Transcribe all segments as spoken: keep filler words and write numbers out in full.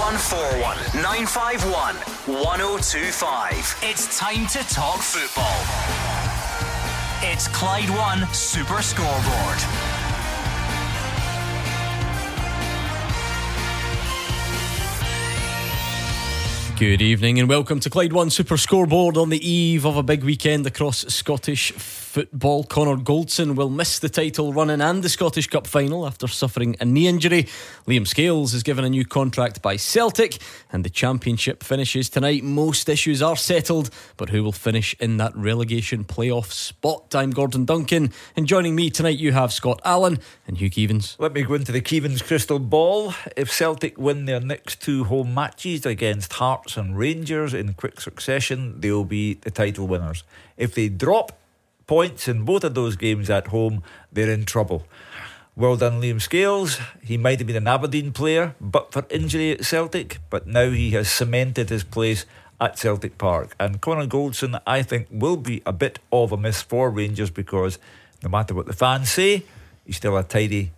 one four one, nine five one, one oh two five. It's time to talk football. It's Clyde One Super Scoreboard. Good evening and welcome to Clyde One Super Scoreboard on the eve of a big weekend across Scottish football. Connor Goldson will miss the title running and the Scottish Cup final after suffering a knee injury. Liam Scales is given a new contract by Celtic and the Championship finishes tonight. Most issues are settled, but who will finish in that relegation playoff spot? I'm Gordon Duncan and joining me tonight you have Scott Allen and Hugh Keevins. Let me go into the Keevins crystal ball. If Celtic win their next two home matches against Hearts and Rangers in quick succession, they'll be the title winners. If they drop points in both of those games at home, they're in trouble. Well done Liam Scales. He might have been an Aberdeen player but for injury at Celtic, but now he has cemented his place at Celtic Park. And Connor Goldson, I think, will be a bit of a miss for Rangers because no matter what the fans say, he's still a tidy,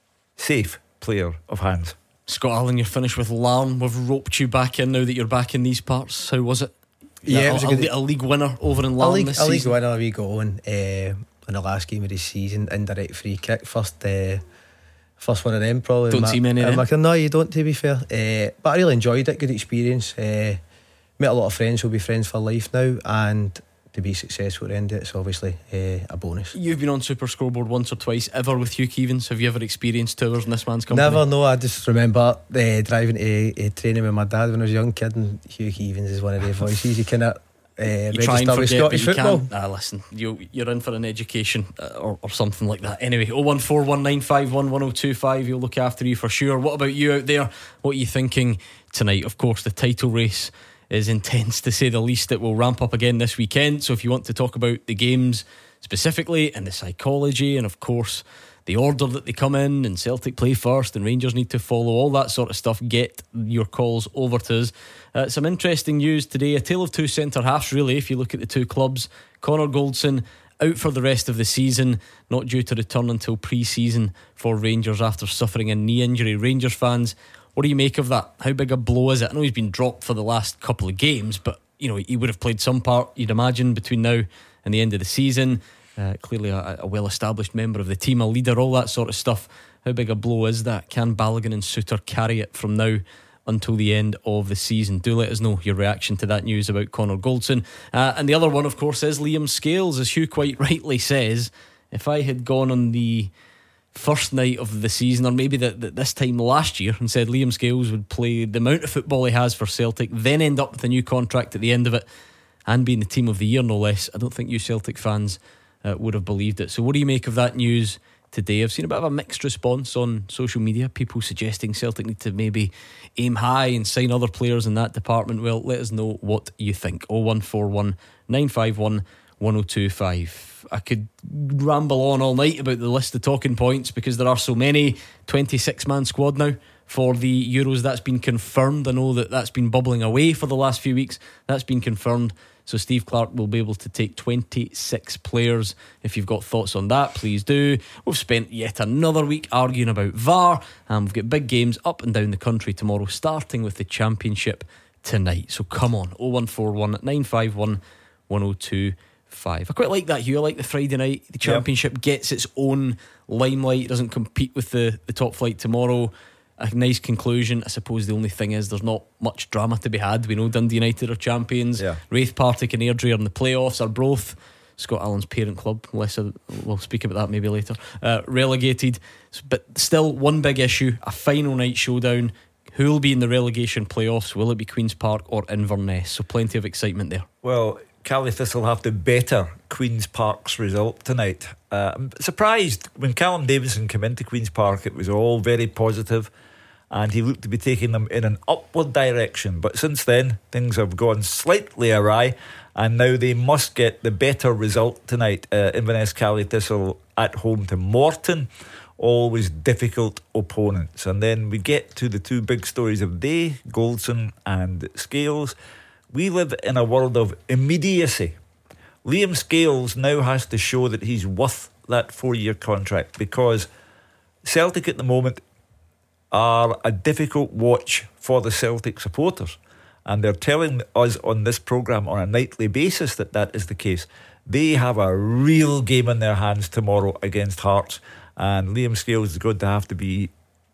safe player of hands. Scott Allen, you're finished with Larne. We've roped you back in now that you're back in these parts. How was it? Yeah, a, it was a, a, good, a league winner over in Larne a league, this a league season. winner. We got on uh, in the last game of the season, indirect free kick, first, uh, first one of them probably. Don't see many of them. No, you don't, to be fair. Uh, but I really enjoyed it. Good experience. Uh, met a lot of friends who'll be friends for life now, and to be successful at the end of it, it's obviously uh, a bonus. You've been on Super Scoreboard once or twice ever with Hugh Keevins. Have you ever experienced tours in this man's company? Never, no. I just remember uh, driving to uh, training with my dad when I was a young kid, and Hugh Keevins is one of the voices. You cannot uh, register with Scottish football. Ah, listen, you, you're in for an education uh, or, or something like that. Anyway, oh one four one nine five one one oh two five. He'll look after you for sure. What about you out there? What are you thinking tonight? Of course, the title race is intense to say the least. It will ramp up again this weekend, so if you want to talk about the games specifically and the psychology and of course the order that they come in, and Celtic play first and Rangers need to follow, all that sort of stuff, get your calls over to us. Uh, some interesting news today, a tale of two centre halves really if you look at the two clubs. Connor Goldson out for the rest of the season, not due to return until pre-season for Rangers after suffering a knee injury. Rangers fans, what do you make of that? How big a blow is it? I know he's been dropped for the last couple of games, but you know he would have played some part, you'd imagine, between now and the end of the season. Uh, clearly a, a well-established member of the team, a leader, all that sort of stuff. How big a blow is that? Can Balogun and Suter carry it from now until the end of the season? Do let us know your reaction to that news about Connor Goldson. Uh, and the other one, of course, is Liam Scales. As Hugh quite rightly says, if I had gone on the first night of the season, or maybe the, the, this time last year, and said Liam Scales would play the amount of football he has for Celtic, then end up with a new contract at the end of it and being the team of the year no less, I don't think you Celtic fans uh, would have believed it. So what do you make of that news today? I've seen a bit of a mixed response on social media, people suggesting Celtic need to maybe aim high and sign other players in that department. Well, let us know what you think. oh one four one nine five one one oh two five. I could ramble on all night about the list of talking points because there are so many. twenty-six man squad now for the Euros. That's been confirmed. I know that that's been bubbling away for the last few weeks. That's been confirmed. So Steve Clarke will be able to take twenty-six players. If you've got thoughts on that, please do. We've spent yet another week arguing about V A R, and we've got big games up and down the country tomorrow, starting with the Championship tonight. So come on, oh one four one nine five one one oh two five. I quite like that, Hugh. I like the Friday night. The Championship yep. gets its own limelight. It doesn't compete with the, the top flight tomorrow. A nice conclusion. I suppose the only thing is there's not much drama to be had. We know Dundee United are champions. yeah. Raith, Partick and Airdrie are in the playoffs, are both Scott Allen's parent club, unless I, we'll speak about that maybe later, uh, relegated. But still one big issue, a final night showdown. Who will be in the relegation playoffs? Will it be Queen's Park or Inverness? So plenty of excitement there. Well, Callie Thistle have to better Queen's Park's result tonight. uh, I'm surprised when Callum Davidson came into Queen's Park, it was all very positive and he looked to be taking them in an upward direction, but since then things have gone slightly awry and now they must get the better result tonight. uh, Inverness Callie Thistle at home to Morton, always difficult opponents. And then we get to the two big stories of the day, Goldson and Scales. We live in a world of immediacy. Liam Scales now has to show that he's worth that four-year contract, because Celtic at the moment, are a difficult watch for the Celtic supporters, and they're telling us on this programme on a nightly basis that that is the case. They have a real game in their hands tomorrow against Hearts, and Liam Scales is going to have to be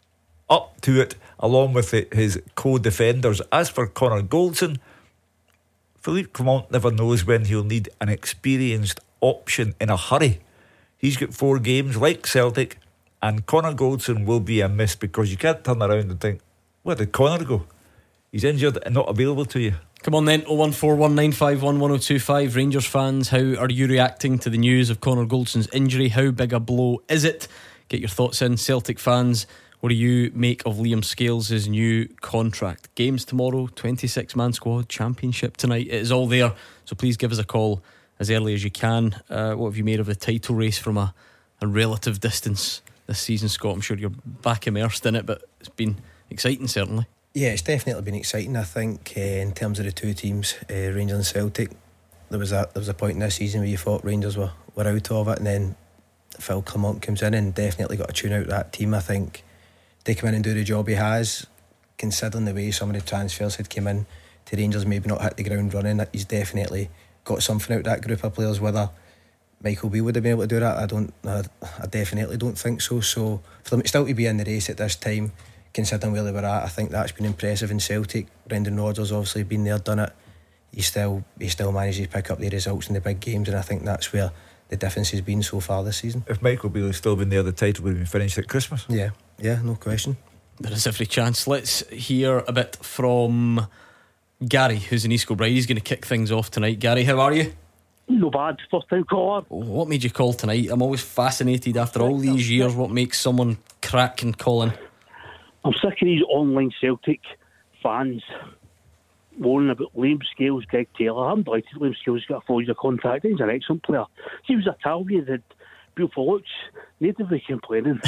up to it along with the, his co-defenders. As for Connor Goldson, Philippe Clement never knows when he'll need an experienced option in a hurry. He's got four games like Celtic, and Connor Goldson will be a miss, because you can't turn around and think, where did Connor go? He's injured and not available to you. Come on then, oh one four one nine five one one oh two five. Rangers fans, how are you reacting to the news of Connor Goldson's injury? How big a blow is it? Get your thoughts in. Celtic fans, what do you make of Liam Scales' new contract? Games tomorrow, twenty-six man squad, championship tonight. It is all there, so please give us a call as early as you can. Uh, what have you made of the title race from a, a relative distance this season, Scott? I'm sure you're back immersed in it, but it's been exciting, certainly. Yeah, it's definitely been exciting. I think uh, in terms of the two teams, uh, Rangers and Celtic, there was a there was a point in this season where you thought Rangers were, were out of it, and then Phil Clement comes in and definitely got to tune out that team. I think they come in and do the job he has, considering the way some of the transfers had come in to Rangers, maybe not hit the ground running. He's definitely got something out of that group of players. Whether Michael Beale would have been able to do that, I don't I, I definitely don't think so. So for them still to be in the race at this time, considering where they were at, I think that's been impressive in Celtic. Brendan Rodgers obviously been there, done it. He still he still manages to pick up the results in the big games, and I think that's where the difference has been so far this season. If Michael Beale had still been there, the title would have been finished at Christmas. Yeah, yeah, no question. There is every chance. Let's hear a bit from Gary, who's in East Kilbride. He's going to kick things off tonight. Gary, how are you? No bad, first time caller. Oh, what made you call tonight? I'm always fascinated after all these years. What makes someone crack and call in? I'm sick of these online Celtic fans moaning about Liam Scales, Greg Taylor. I'm delighted Liam Scales got a four-year contract. He's an excellent player. He was Italian, had beautiful looks. Natively complaining.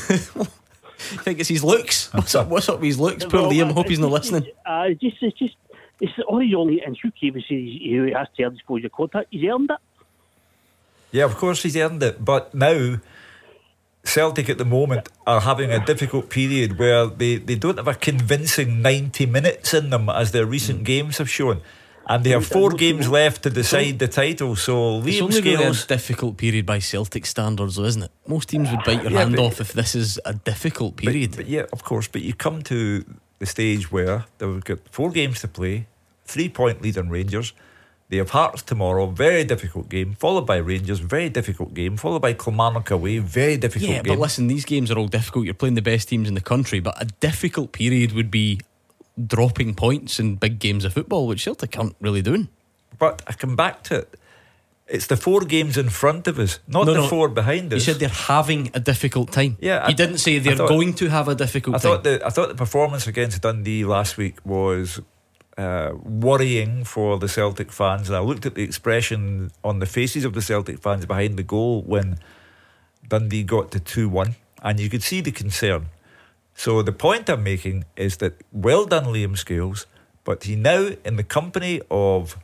I think it's his looks. What's up? What's up with his looks? Poor Liam. Hope he's not listening. Uh, just, it's just, it's all he's only. And Hugh Keevy says he has to earn his four-year contract. He's earned it. Yeah, of course he's earned it. But now Celtic at the moment are having a difficult period where they, they don't have a convincing ninety minutes in them, as their recent mm. games have shown, and they have four games left to decide the title. So Liam it's only Scales, really a difficult period by Celtic standards, though, isn't it? Most teams would bite your yeah, hand off if this is a difficult period. But, but yeah, of course. But you come to the stage where they've got four games to play, three point lead on Rangers. They have Hearts tomorrow, very difficult game, followed by Rangers, very difficult game, followed by Kilmarnock away, very difficult yeah, game. Yeah, but listen, these games are all difficult. You're playing the best teams in the country, but a difficult period would be dropping points in big games of football, which Celtic aren't really doing. But I come back to it. It's the four games in front of us, not no, the no. four behind us. You said they're having a difficult time. Yeah, you I, didn't say they're thought, going to have a difficult I time. Thought the, I thought the performance against Dundee last week was uh, worrying for the Celtic fans, and I looked at the expression on the faces of the Celtic fans behind the goal when Dundee got to two one, and you could see the concern. So the point I'm making is that well done Liam Scales, but he now, in the company of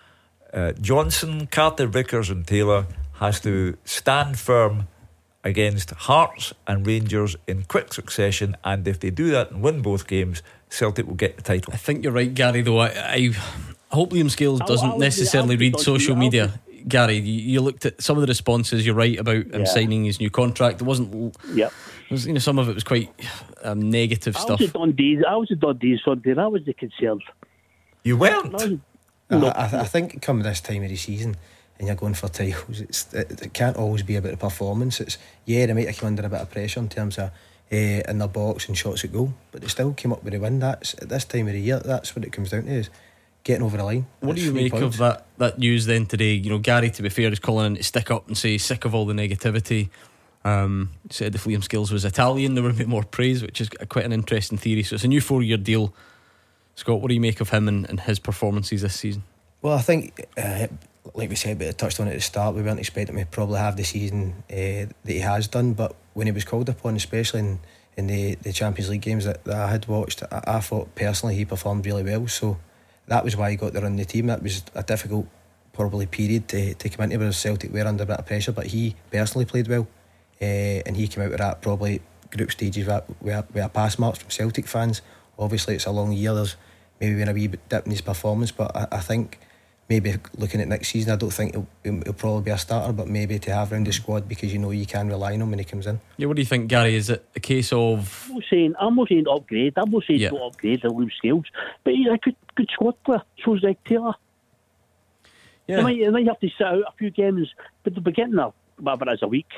uh, Johnson, Carter, Vickers and Taylor, has to stand firm against Hearts and Rangers in quick succession, and if they do that and win both games, Celtic will get the title. I think you're right, Gary, though. I, I hope Liam Scales doesn't I'll, necessarily I'll read social media. Gary, you, you looked at some of the responses. You're right about him yeah. signing his new contract. It wasn't. Yep. It was, you know, some of it was quite um, negative I stuff. Was Dundee, I was a Dundee Sunday. That was the concern. You weren't. No, no. I, I think come this time of the season, and you're going for titles, it's, it, it can't always be about the performance. It's yeah, they might have come under a bit of pressure in terms of uh, in their box and shots at goal, but they still came up with a win. That's at this time of the year. That's what it comes down to, is getting over the line. What do you make points. of that that news then today? You know, Gary, to be fair, is calling in to stick up and say sick of all the negativity. Um, said if Liam Scales was Italian, there would be more praise, which is quite an interesting theory. So it's a new four-year deal. Scott, what do you make of him and, and his performances this season? Well, I think, uh, like we said, but I touched on it at the start, we weren't expecting him to probably have the season uh, that he has done, but when he was called upon, especially in, in the, the Champions League games that, that I had watched, I, I thought personally he performed really well. So that was why he got there on the team. That was a difficult probably period to, to come into, where Celtic were under a bit of pressure, but he personally played well. Uh, and he came out with that probably group stages with, with, with a pass marks from Celtic fans. Obviously it's a long year, there's maybe been a wee bit dip in his performance, but I, I think maybe looking at next season, I don't think he'll, he'll probably be a starter, but maybe to have round the squad, because you know you can rely on him when he comes in. Yeah, what do you think, Gary? Is it a case of... I'm not saying, I'm not saying to upgrade, I'm not saying Yeah. to upgrade the Liam Scales, but he's a good, good squad player, so's Greg Taylor. Yeah. They might, they might have to sit out a few games, but they'll be getting there, whatever it is, a week.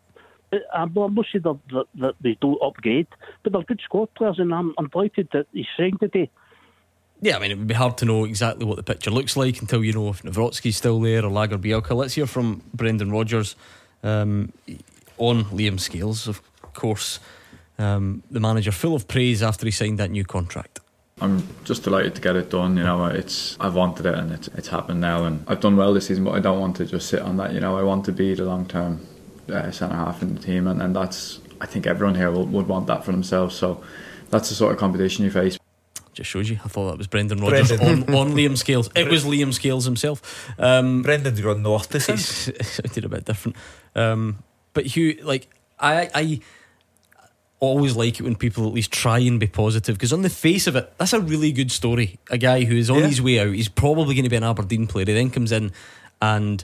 I'm not saying that, that, that they don't upgrade, but they're good squad players, and I'm, I'm delighted that he's signed today. Yeah, I mean, it would be hard to know exactly what the picture looks like until you know if Nawrocki's still there or Lagerbielke. Let's hear from Brendan Rodgers um, on Liam Scales, of course. Um, the manager, full of praise after he signed that new contract. I'm just delighted to get it done. You know, it's I've wanted it, and it's it's happened now. And I've done well this season, but I don't want to just sit on that. You know, I want to be the long term uh, centre half in the team, and, and that's I think everyone here will, would want that for themselves. So that's the sort of competition you face. Just shows you. I thought that was Brendan Rodgers on, on Liam Scales. It was Liam Scales himself. Um, Brendan's gone north to since. It sounded a bit different. Um, but Hugh, like I, I always like it when people at least try and be positive, because on the face of it, that's a really good story. A guy who is on Yeah. his way out, he's probably going to be an Aberdeen player. He then comes in and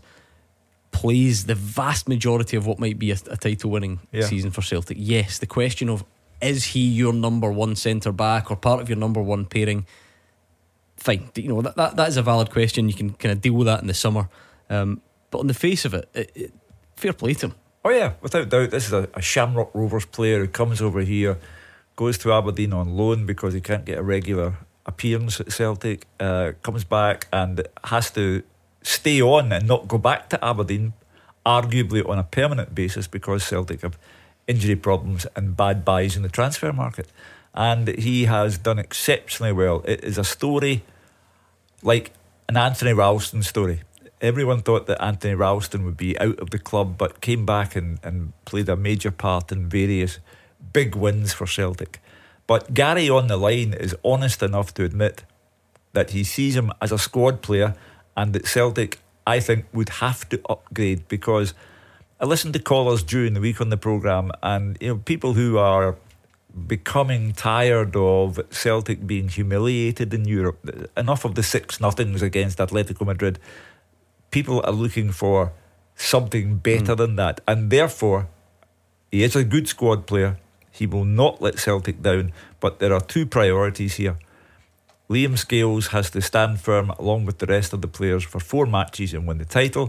plays the vast majority of what might be a, a title-winning Yeah. season for Celtic. Yes, the question of is he your number one centre back or part of your number one pairing? Fine, you know that, that that is a valid question. You can kind of deal with that in the summer. Um, but on the face of it, it, it fair play to him. Oh yeah, without doubt, this is a, a Shamrock Rovers player who comes over here, goes to Aberdeen on loan because he can't get a regular appearance at Celtic, uh, comes back and has to stay on and not go back to Aberdeen, arguably on a permanent basis, because Celtic have injury problems and bad buys in the transfer market. And he has done exceptionally well. It is a story like an Anthony Ralston story. Everyone thought that Anthony Ralston would be out of the club, but came back and, and played a major part in various big wins for Celtic. But Gary on the line is honest enough to admit that he sees him as a squad player, and that Celtic, I think, would have to upgrade, because I listened to callers during the week on the programme, and you know, people who are becoming tired of Celtic being humiliated in Europe. Enough of the six nothings against Atletico Madrid. People are looking for something better mm. than that, and therefore he is a good squad player. He will not let Celtic down, but there are two priorities here. Liam Scales has to stand firm along with the rest of the players for four matches and win the title,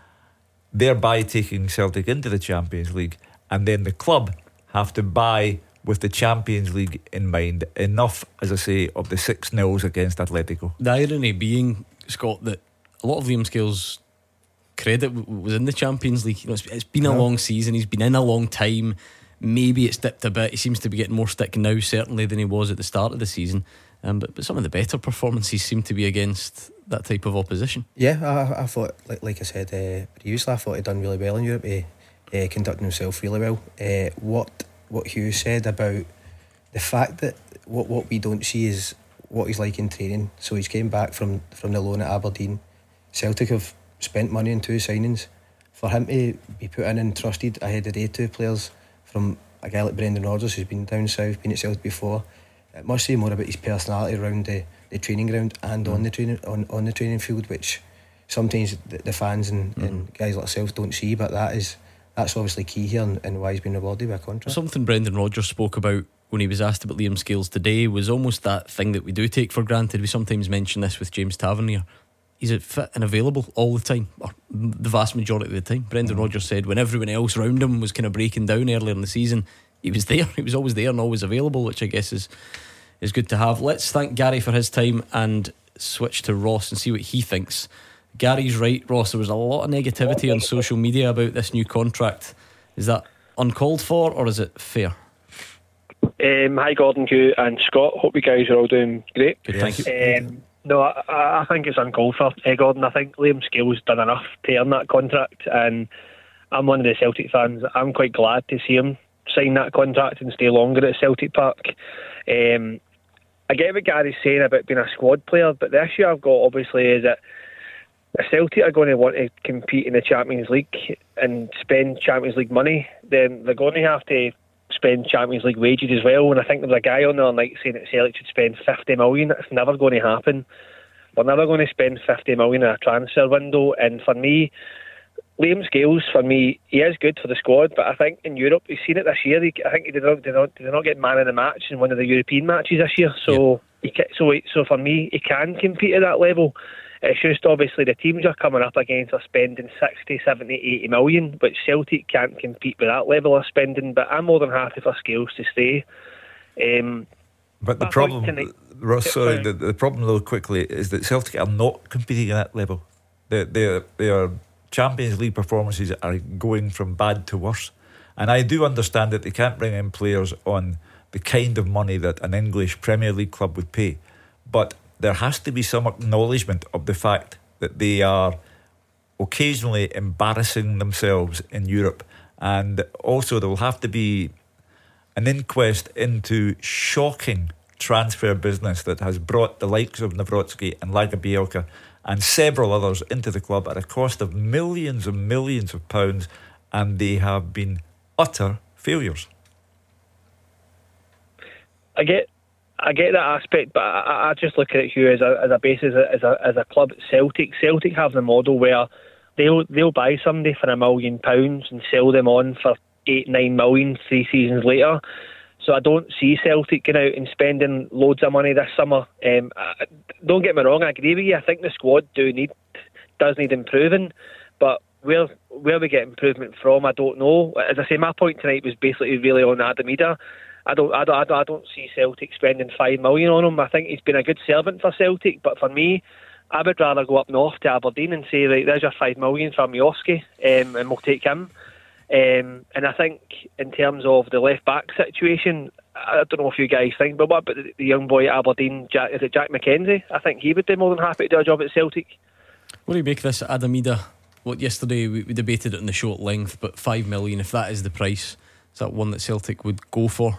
thereby taking Celtic into the Champions League. And then the club have to buy, with the Champions League in mind, enough, as I say, of the six nils against Atletico. The irony being, Scott, that a lot of Liam Scales' credit w- was in the Champions League. You know, it's, it's been a Yeah. long season. He's been in a long time. Maybe it's dipped a bit. He seems to be getting more stick now, certainly, than he was at the start of the season. Um, but, but some of the better performances seem to be against that type of opposition. Yeah, I, I thought, like, like I said uh, previously, I thought he'd done really well in Europe. He uh, conducted himself really well. Uh, what what Hugh said about the fact that what, what we don't see is what he's like in training. So he's came back from, from the loan at Aberdeen. Celtic have spent money on two signings. For him to be put in and trusted ahead of day two players from a guy like Brendan Rodgers, who's been down south, been at Celtic before, it must say more about his personality around the, the training ground and mm. on the training on, on the training field, which sometimes the, the fans and, mm. and guys like ourselves don't see. But that is that's obviously key here, and, and why he's been rewarded with a contract. Something Brendan Rodgers spoke about when he was asked about Liam Scales today was almost that thing that we do take for granted. We sometimes mention this with James Tavernier. He's fit and available all the time, or the vast majority of the time. Brendan mm. Rodgers said when everyone else around him was kind of breaking down earlier in the season, he was there. He was always there and always available, which I guess is is good to have. Let's thank Gary for his time and switch to Ross and see what he thinks. Gary's right, Ross. There was a lot of negativity on social media about this new contract. Is that uncalled for, or is it fair? Um, hi Gordon, Hugh and Scott. Hope you guys are all doing great. Good, thank you. Um, no, I, I think it's uncalled for, uh, Gordon. I think Liam Scales done enough to earn that contract, and I'm one of the Celtic fans. I'm quite glad to see him sign that contract and stay longer at Celtic Park. Um, I get what Gary's saying about being a squad player, but the issue I've got obviously is that if Celtic are going to want to compete in the Champions League and spend Champions League money, then they're going to have to spend Champions League wages as well. And I think there was a guy on the other night saying that Celtic should spend fifty million. It's never going to happen. We're never going to spend fifty million in a transfer window. And for me, Liam Scales, for me, he is good for the squad, but I think in Europe, we've seen it this year. He, I think he did not, did not did not get man of the match in one of the European matches this year. So, yeah. he, so, so for me, he can compete at that level. It's just obviously the teams you're coming up against are spending sixty, seventy, eighty million, but Celtic can't compete with that level of spending. But I'm more than happy for Scales to stay. Um, but the problem, Ross, sorry, the, the problem though, quickly, is that Celtic are not competing at that level. They they they are. Champions League performances are going from bad to worse, and I do understand that they can't bring in players on the kind of money that an English Premier League club would pay, but there has to be some acknowledgement of the fact that they are occasionally embarrassing themselves in Europe, and also there will have to be an inquest into shocking transfer business that has brought the likes of Nawrocki and Lagerbielke and several others into the club at a cost of millions and millions of pounds, and they have been utter failures. I get, I get that aspect, but I, I just look at it here as a as a basis as a as a club. Celtic, Celtic have the model where they'll they'll buy somebody for a million pounds and sell them on for eight nine million three seasons later. So I don't see Celtic going out and spending loads of money this summer. Um, I, don't get me wrong, I agree with you. I think the squad do need does need improving, but where where we get improvement from, I don't know. As I say, my point tonight was basically really on Adam Idah. I don't, I don't, I don't, I don't see Celtic spending five million on him. I think he's been a good servant for Celtic, but for me, I would rather go up north to Aberdeen and say, right, there's your five million for Miovski, um, and we'll take him. Um, and I think in terms of the left back situation, I don't know if you guys think, but what about the, the young boy at Aberdeen, Jack, is it Jack McKenzie? I think he would be more than happy to do a job at Celtic. What do you make of this Adam Idah? What yesterday we, we debated it in the show at length, but five million, if that is the price, is that one that Celtic would go for?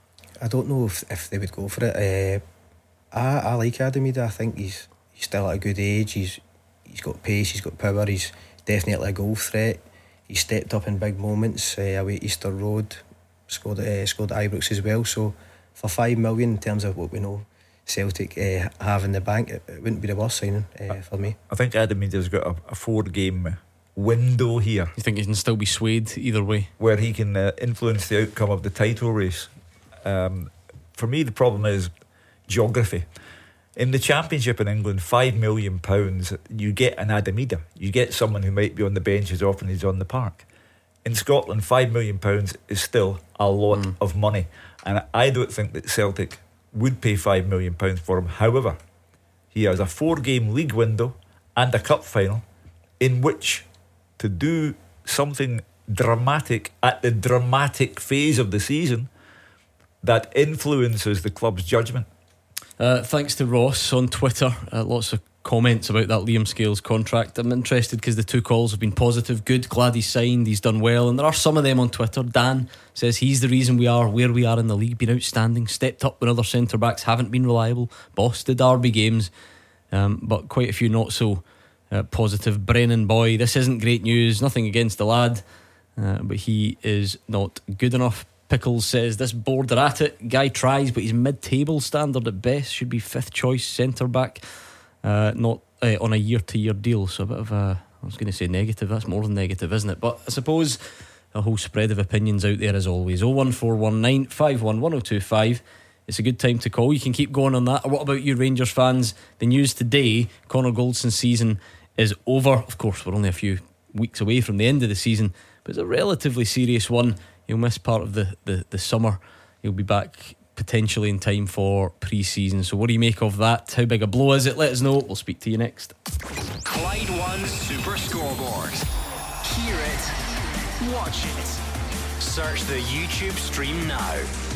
I don't know if, if they would go for it. Uh, I, I like Adam Idah. I think he's he's still at a good age. He's he's got pace, he's got power, he's definitely a goal threat. He stepped up in big moments uh, away at Easter Road, scored, uh, scored at Ibrox as well. So for five million, in terms of what we know Celtic uh, have in the bank, it, it wouldn't be the worst signing uh, for me. I think Adam Idah's got a, a four game window here. You think he can still be swayed either way? Where he can uh, influence the outcome of the title race. Um, for me, the problem is geography. In the Championship in England, five million pounds, you get an Adam Idah. You get someone who might be on the bench as often as he's on the park. In Scotland, five million pounds is still a lot mm. of money, and I don't think that Celtic would pay five million pounds for him. However, he has a four-game league window and a cup final in which to do something dramatic at the dramatic phase of the season that influences the club's judgment. Uh, thanks to Ross on Twitter. Uh, lots of comments about that Liam Scales contract. I'm interested because the two calls have been positive. Good, glad he's signed, he's done well. And there are some of them on Twitter. Dan says he's the reason we are where we are in the league. Been outstanding, stepped up when other centre backs haven't been reliable, bossed the derby games, um, but quite a few not so uh, positive. Brennan Boy, this isn't great news, nothing against the lad, uh, but he is not good enough. Pickles says this board are at it. Guy tries, but he's mid-table standard at best. Should be fifth choice centre back, uh, not uh, on a year-to-year deal. So a bit of a, I was going to say negative. That's more than negative, isn't it? But I suppose a whole spread of opinions out there as always. oh one four one nine five one one oh two five. It's a good time to call. You can keep going on that. Or what about you, Rangers fans? The news today: Connor Goldson's season is over. Of course, we're only a few weeks away from the end of the season, but it's a relatively serious one. He'll miss part of the, the, the summer. He'll be back potentially in time for pre-season. So what do you make of that? How big a blow is it? Let us know. We'll speak to you next. Clyde One Super Scoreboard. Hear it, watch it. Search the YouTube stream now.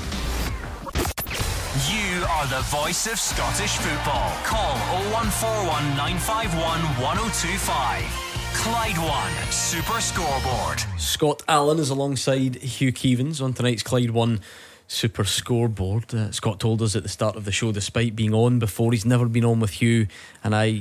You are the voice of Scottish football. Call oh one four one nine five one one oh two five. Clyde One Super Scoreboard. Scott Allen is alongside Hugh Keevans on tonight's Clyde One Super Scoreboard. uh, Scott told us at the start of the show, despite being on before, he's never been on with Hugh, and I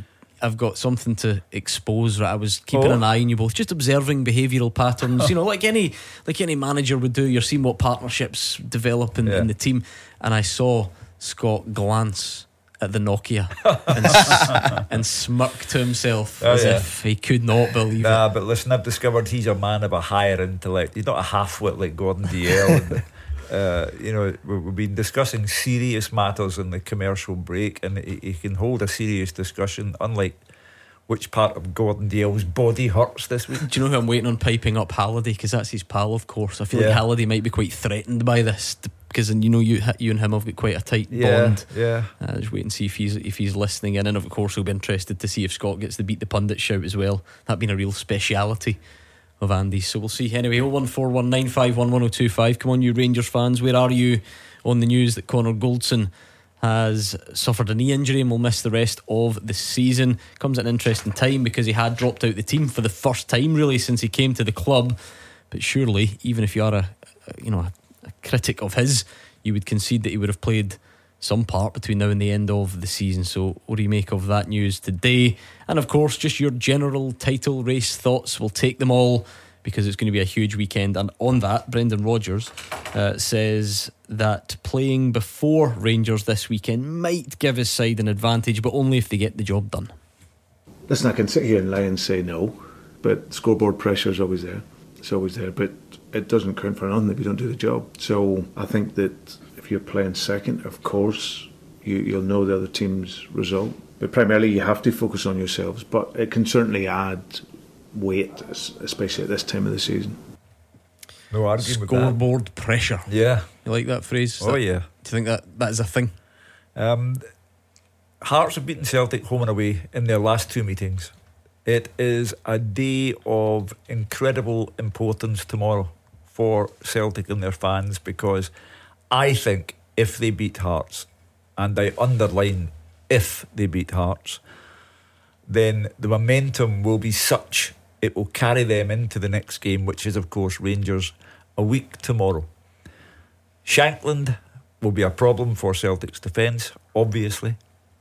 I've got something to expose. Right, I was keeping Oh. an eye on you both, just observing behavioural patterns. You know, like any like any manager would do. You're seeing what partnerships develop in, Yeah. in the team, and I saw Scott glance at the Nokia and, s- and smirk to himself Oh, as yeah. if he could not believe Nah, but listen, I've discovered he's a man of a higher intellect. He's not a half-wit like Gordon Dalziel. and, uh, you know, we- we've been discussing serious matters in the commercial break, and he, he can hold a serious discussion, unlike which part of Gordon Dalziel's body hurts this week. it. Do you know who I'm waiting on piping up? Halliday, because that's his pal, of course. I feel Yeah. like Halliday might be quite threatened by this, because you know you you and him have got quite a tight Yeah, bond. yeah. Uh, just wait and see if he's if he's listening in, and of course we'll be interested to see if Scott gets the beat the pundit shout as well. That being a real speciality of Andy's. So we'll see. Anyway, oh one four one nine five one one oh two five. Come on, you Rangers fans, where are you on the news that Connor Goldson has suffered a knee injury and will miss the rest of the season? Comes at an interesting time because he had dropped out the team for the first time really since he came to the club. But surely, even if you are a, a you know a, a critic of his, you would concede that he would have played some part between now and the end of the season. So what do you make of that news today? And of course, just your general title race thoughts. We'll take them all because it's going to be a huge weekend. And on that, Brendan Rodgers uh, says that playing before Rangers this weekend might give his side an advantage, but only if they get the job done. Listen, I can sit here and lie and say no, but scoreboard pressure is always there. It's always there, but it doesn't count for nothing if you don't do the job. So I think that if you're playing second, of course, you, you'll know the other team's result. But primarily you have to focus on yourselves, but it can certainly add weight, especially at this time of the season. No arguing with that. Scoreboard pressure. Yeah. You like that phrase? Is Oh, that- yeah. Do you think that that is a thing? Um, Hearts have beaten Celtic home and away in their last two meetings. It is a day of incredible importance tomorrow for Celtic and their fans, because I think if they beat Hearts, and I underline if they beat Hearts, then the momentum will be such it will carry them into the next game, which is of course Rangers a week tomorrow. Shankland will be a problem for Celtic's defence, obviously,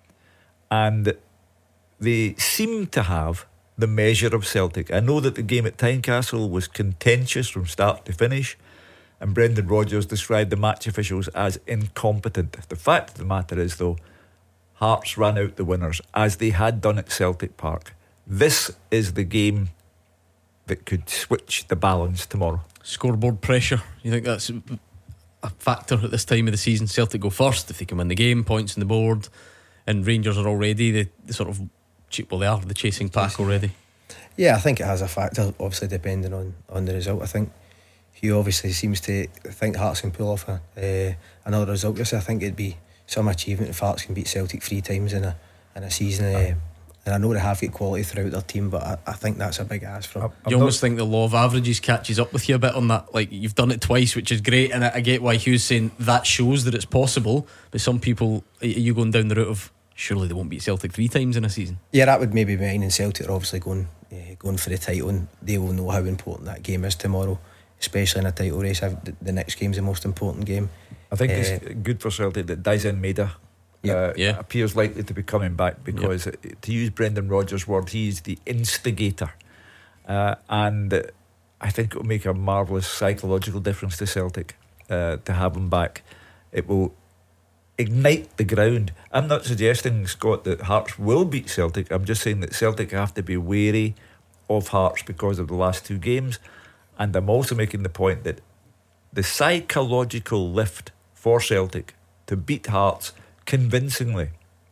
and they seem to have the measure of Celtic. I know that the game at Tynecastle was contentious from start to finish, and Brendan Rodgers described the match officials as incompetent. The fact of the matter is, though, Hearts ran out the winners, as they had done at Celtic Park. This is the game that could switch the balance tomorrow. Scoreboard pressure. You think that's a factor at this time of the season? Celtic go first if they can win the game, points on the board, and Rangers are already the, the sort of well they are the chasing pack already. Yeah, I think it has a factor, obviously depending on, on the result. I think Hugh obviously seems to think Hearts can pull off a, uh, another result. Yes, I think it'd be some achievement if Hearts can beat Celtic three times in a in a season. Uh, and I know they have got quality throughout their team, but I, I think that's a big ask from. You almost think the law of averages catches up with you a bit on that. Like, you've done it twice, which is great, and I, I get why Hugh's saying that shows that it's possible. But some people, are you going down the route of surely they won't beat Celtic three times in a season? Yeah, that would maybe be mine. And Celtic are obviously going uh, going for the title, and they will know how important that game is tomorrow, especially in a title race. The, the next game's the most important game. I think Uh, it's good for Celtic that Dyson Maeda Yep. uh, Yeah. appears likely to be coming back, because uh, to use Brendan Rodgers' word, he's the instigator, uh, and uh, I think it will make a marvellous psychological difference to Celtic uh, to have him back. It will ignite the ground. I'm not suggesting, Scott, that Hearts will beat Celtic. I'm just saying that Celtic have to be wary of Hearts because of the last two games, and I'm also making the point that the psychological lift for Celtic to beat Hearts convincingly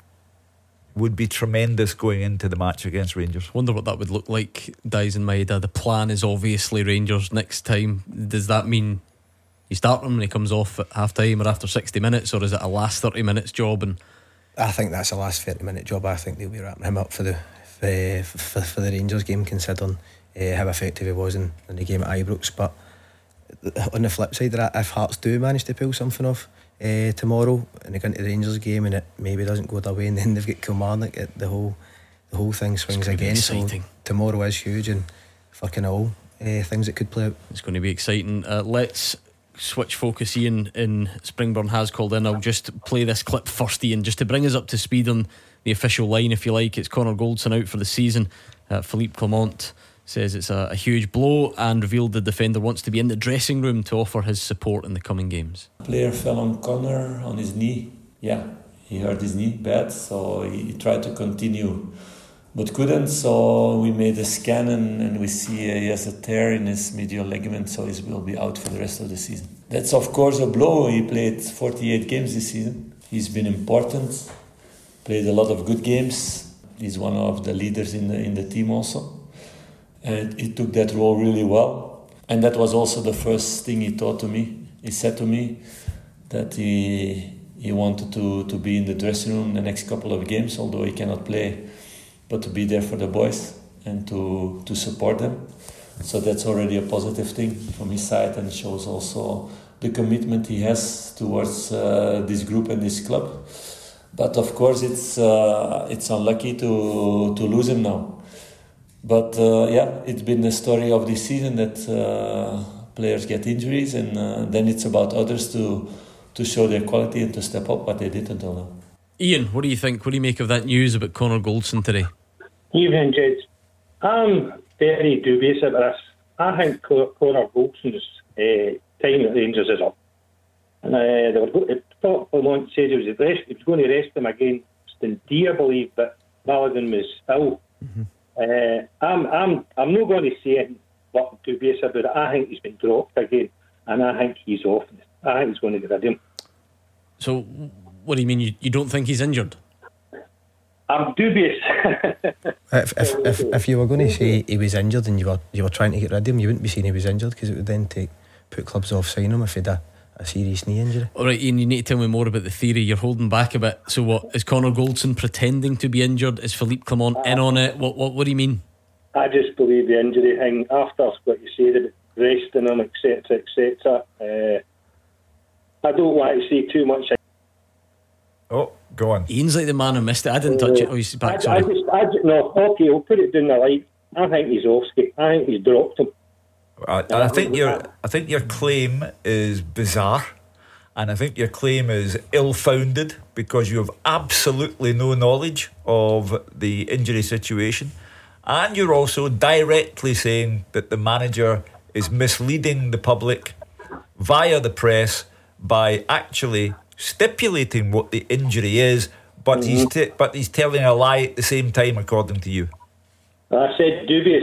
would be tremendous going into the match against Rangers. Wonder what that would look like, Dyson Maeda. The plan is obviously Rangers next time. Does that mean you start him when he comes off at half time or after sixty minutes, or is it a last thirty minutes job? And I think that's a last thirty minute job. I think they'll be wrapping him up for the for, for, for the Rangers game, considering uh, how effective he was in, in the game at Ibrox. But on the flip side of that, if Hearts do manage to pull something off uh, tomorrow and they go into the Rangers game and it maybe doesn't go their way, and then they've got Kilmarnock, it, the whole the whole thing swings again. So tomorrow is huge, and fucking all uh, things that could play out. It's going to be exciting. Uh, let's switch focus. Ian in Springburn has called in. I'll just play this clip first, Ian, just to bring us up to speed on the official line, if you like. It's Connor Goldson out for the season. uh, Philippe Clement says it's a, a huge blow and revealed the defender wants to be in the dressing room to offer his support in the coming games. Player fell on Connor on his knee. Yeah, he hurt his knee bad, so he tried to continue but couldn't, so we made a scan and, and we see uh, he has a tear in his medial ligament, so he will be out for the rest of the season. That's of course a blow. He played forty-eight games this season. He's been important, played a lot of good games. He's one of the leaders in the in the team also, and he took that role really well. And that was also the first thing he taught to me. He said to me that he he wanted to, to be in the dressing room the next couple of games, although he cannot play, but to be there for the boys and to, to support them. So that's already a positive thing from his side, and shows also the commitment he has towards uh, this group and this club. But of course it's uh, it's unlucky to to lose him now. But uh, yeah, it's been the story of this season that uh, players get injuries, and uh, then it's about others to to show their quality and to step up, what they did until now. Ian, what do you think? What do you make of that news about Connor Goldson today? Evening, Jed. I'm very dubious about this. I think Connor Goldson's uh, time at Rangers is up. And uh, they were going to, thought Clement said he was, rest, he was going to rest him again. And do you believe that Balogun was ill? Mm-hmm. Uh, I'm, I'm, I'm not going to say what dubious about it. I think he's been dropped again, and I think he's off. I think he's going to get rid of him. So, what do you mean? You, you don't think he's injured? I'm dubious. if, if, if, if you were going to say he was injured and you were you were trying to get rid of him, you wouldn't be saying he was injured, because it would then take put clubs off signing him if he had a, a serious knee injury. Alright, Ian, you need to tell me more about the theory. You're holding back a bit. So what, is Connor Goldson pretending to be injured? Is Philippe Clement in on it? What, what, what do you mean? I just believe the injury thing, after what you said about resting him, etc, etc. uh, I don't want to say too much. Oh, go on. Ian's like the man who missed it. I didn't touch it. Oh, he's back. I, Sorry. I just, I just, no, okay, we'll put it down the line. I think he's off skate. I think he's dropped him. I, I think your I think your claim is bizarre, and I think your claim is ill-founded, because you have absolutely no knowledge of the injury situation, and you're also directly saying that the manager is misleading the public via the press by actually stipulating what the injury is, but mm-hmm. he's t- but he's telling a lie at the same time, according to you. I said dubious.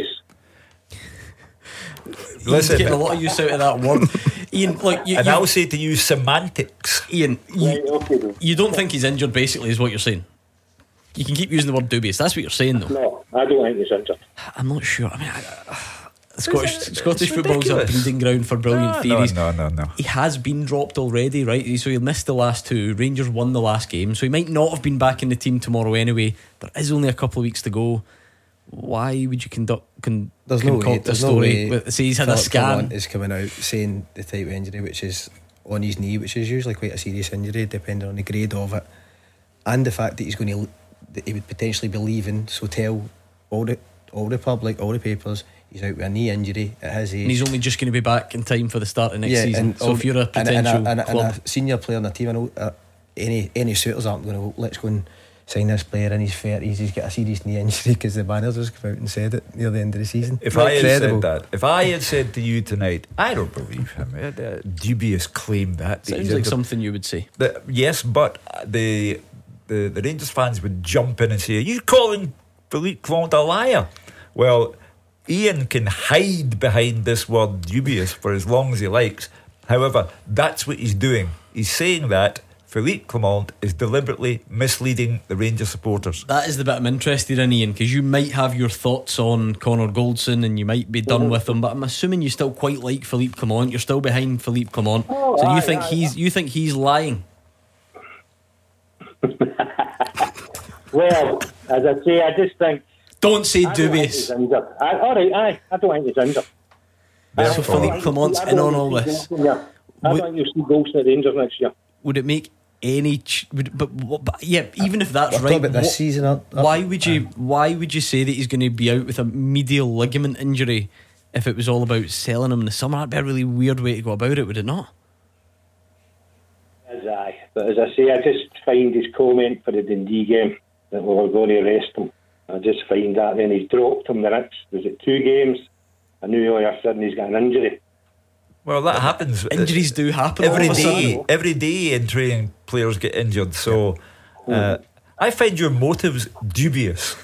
Listen, getting a lot of use out of that word, Ian. Like, you, and you, I'll say to you, semantics. Ian, you, right, okay, you don't think he's injured, basically, is what you're saying. You can keep using the word dubious. That's what you're saying, though. No, I don't think he's injured. I'm not sure. I mean, I, uh, Scottish Scottish football's a breeding ground for brilliant no, theories. No, no, no, no. He has been dropped already, right? So he missed the last two. Rangers won the last game, so he might not have been back in the team tomorrow anyway. There is only a couple of weeks to go. Why would you conduct con- there's no way, the there's story? No way with, say he's had Philippe a scan. Clement is coming out saying the type of injury, which is on his knee, which is usually quite a serious injury, depending on the grade of it, and the fact that he's going to, that he would potentially be leaving. So tell all the all the public, all the papers, he's out with a knee injury at his age, and he's only just going to be back in time for the start of next yeah, season. So if you're a potential and, and, and, club, and a senior player in the team, I know uh, any any suitors aren't going to let's go and sign this player in his thirties. He's got a serious knee injury, because the manager has come out and said it near the end of the season. If I had Incredible. said that, if I had said to you tonight, I don't believe him. I had a dubious claim that sounds like something you would say. The, yes, but the, the the Rangers fans would jump in and say, "Are you calling Philippe Clement a liar?" Well, Ian can hide behind this word dubious for as long as he likes. However, that's what he's doing. He's saying that Philippe Clement is deliberately misleading the Rangers supporters. That is the bit I'm interested in, Ian, because you might have your thoughts on Connor Goldson and you might be done with him, but I'm assuming you still quite like Philippe Clement. You're still behind Philippe Clement, oh, so you aye, think aye, he's aye. you think he's lying? Well, as I say, I just think. Don't say I dubious. Don't think he's I, all right, aye, I don't think he's injured. So Philippe Clement's in on all this. Yeah. I Would, don't think you'll see Goldson at Rangers next year. Would it make any? Ch- would, but, but, but yeah, even if that's We're right, about this what, season, aren't- why would you? Why would you say that he's going to be out with a medial ligament injury if it was all about selling him in the summer? That'd be a really weird way to go about it, would it not? But as I say, I just find his comment for the Dundee game that we were going to rest him. I just find that then he's dropped him the next, was it two games? I knew all of a sudden he's got an injury. Well, that happens. Injuries do happen every all of a day. sudden. Every day in training, players get injured. So uh, I find your motives dubious.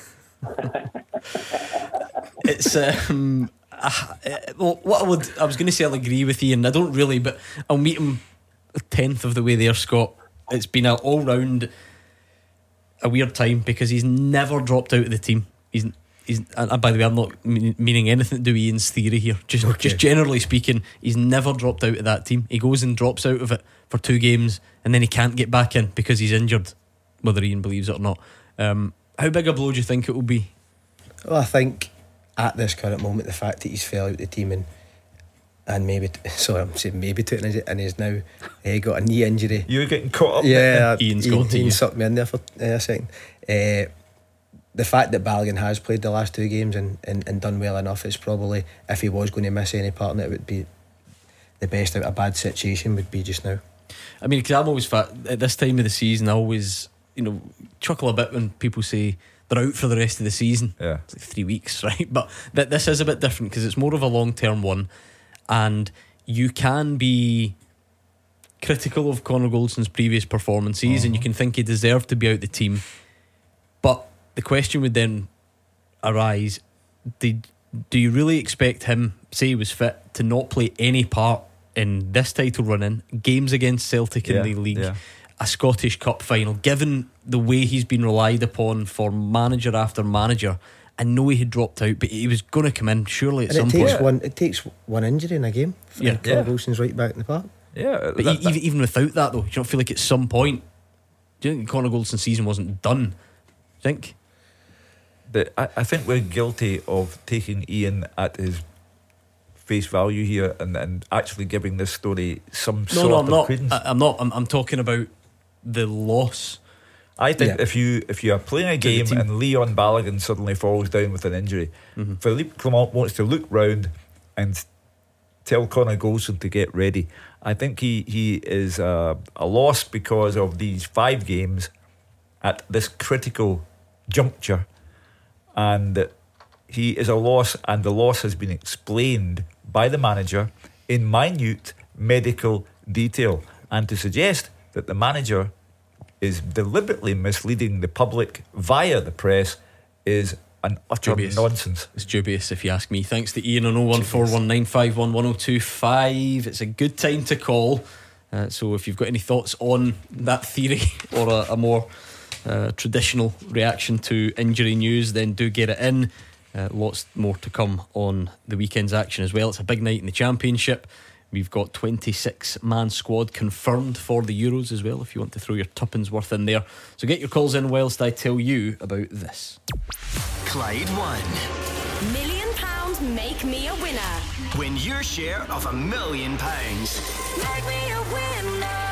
It's um, uh, well, what I would I was going to say I'll agree with Ian. I don't really, but I'll meet him a tenth of the way there, Scott. It's been an all round a weird time because he's never dropped out of the team. He's he's and by the way, I'm not mean, meaning anything to do with Ian's theory here. Just okay. just generally speaking, he's never dropped out of that team. He goes and drops out of it for two games, and then he can't get back in because he's injured, whether Ian believes it or not. Um, how big a blow do you think it will be? Well, I think at this current moment, the fact that he's fell out the team and and maybe, sorry, I'm saying maybe to it, and he's now uh, got a knee injury. You're getting caught up. Yeah, Ian's Ian, got to Ian you. sucked me in there for uh, a second. Uh, the fact that Balogun has played the last two games and, and, and done well enough, it's probably, if he was going to miss any part in it, it would be the best out of a bad situation would be just now. I mean, because I'm always fat at this time of the season. I always, you know, chuckle a bit when people say they're out for the rest of the season. Yeah, it's like three weeks, right? But th- this is a bit different because it's more of a long term one, and you can be critical of Connor Goldson's previous performances, uh-huh. and you can think he deserved to be out the team. But the question would then arise: Did do you really expect him, say he was fit, to not play any part in this title run-in, games against Celtic yeah, in the league, yeah. a Scottish Cup final, given the way he's been relied upon for manager after manager? I know he had dropped out, but he was going to come in surely at and some it takes point. One, it takes one injury in a game. Yeah, Connor yeah. Golson's right back in the park. Yeah, but that, e- even even without that, though, do you don't feel like at some point, do you think Connor Goldson's season wasn't done? Do you think? The, I, I think we're guilty of taking Ian at his face value here and, and actually giving this story some No, sort no, of I'm not. credence. I, I'm not. I'm, I'm talking about the loss. I think Yeah. if you if you are playing a game team. and Leon Balogun suddenly falls down with an injury, Mhm. Philippe Clement wants to look round and tell Connor Golson to get ready. I think he he is uh, a loss because of these five games at this critical juncture, and he is a loss, and the loss has been explained by the manager in minute medical detail. And to suggest that the manager is deliberately misleading the public via the press is an utter Dubious. nonsense. It's dubious, if you ask me. Thanks to Ian on oh one four one nine five one one oh two five. It's a good time to call. Uh, so if you've got any thoughts on that theory or a, a more uh, traditional reaction to injury news, then do get it in. Uh, lots more to come on the weekend's action as well. It's a big night in the Championship. We've got twenty-six man squad confirmed for the Euros as well, if you want to throw your tuppence worth in there. So get your calls in whilst I tell you about this. Clyde One. Million pounds make me a winner. Win your share of a million pounds. Make me a winner.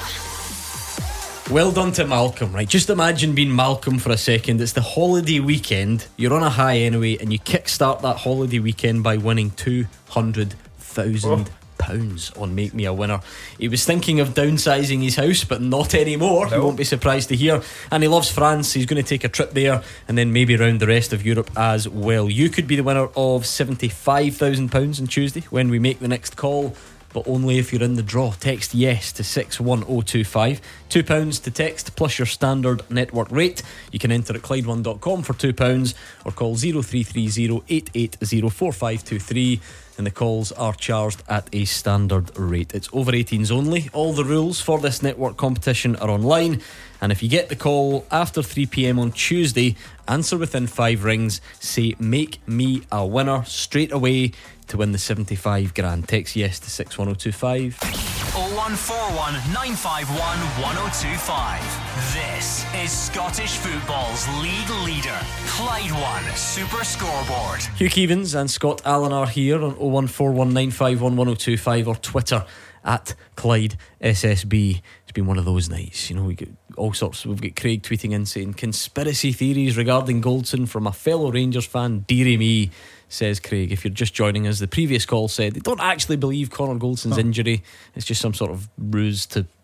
Well done to Malcolm, right? Just imagine being Malcolm for a second. It's the holiday weekend. You're on a high anyway, and you kickstart that holiday weekend by winning two hundred thousand pounds on Make Me a Winner. He was thinking of downsizing his house, but not anymore. No. You won't be surprised to hear. And he loves France. He's going to take a trip there and then maybe around the rest of Europe as well. You could be the winner of seventy-five thousand pounds on Tuesday when we make the next call, but only if you're in the draw. Text yes to six one oh two five. two pounds to text plus your standard network rate. You can enter at Clyde one dot com for two pounds or call oh three three oh eight eight oh four five two three, and the calls are charged at a standard rate. It's over eighteens only. All the rules for this network competition are online, and if you get the call after three p.m. on Tuesday, answer within five rings, say make me a winner straight away to win the seventy-five grand. Text yes to six one oh two five. oh one four one nine five one one oh two five. This is Scottish football's league leader, Clyde One Super Scoreboard. Hugh Keevins and Scott Allen are here on oh one four one nine five one one oh two five or Twitter at Clyde S S B. It's been one of those nights, you know. We get all sorts. We've got Craig tweeting in saying conspiracy theories regarding Goldson from a fellow Rangers fan. Dearie me, says Craig. If you're just joining us, the previous call said they don't actually believe Connor Goldson's oh. injury. It's just some sort of ruse to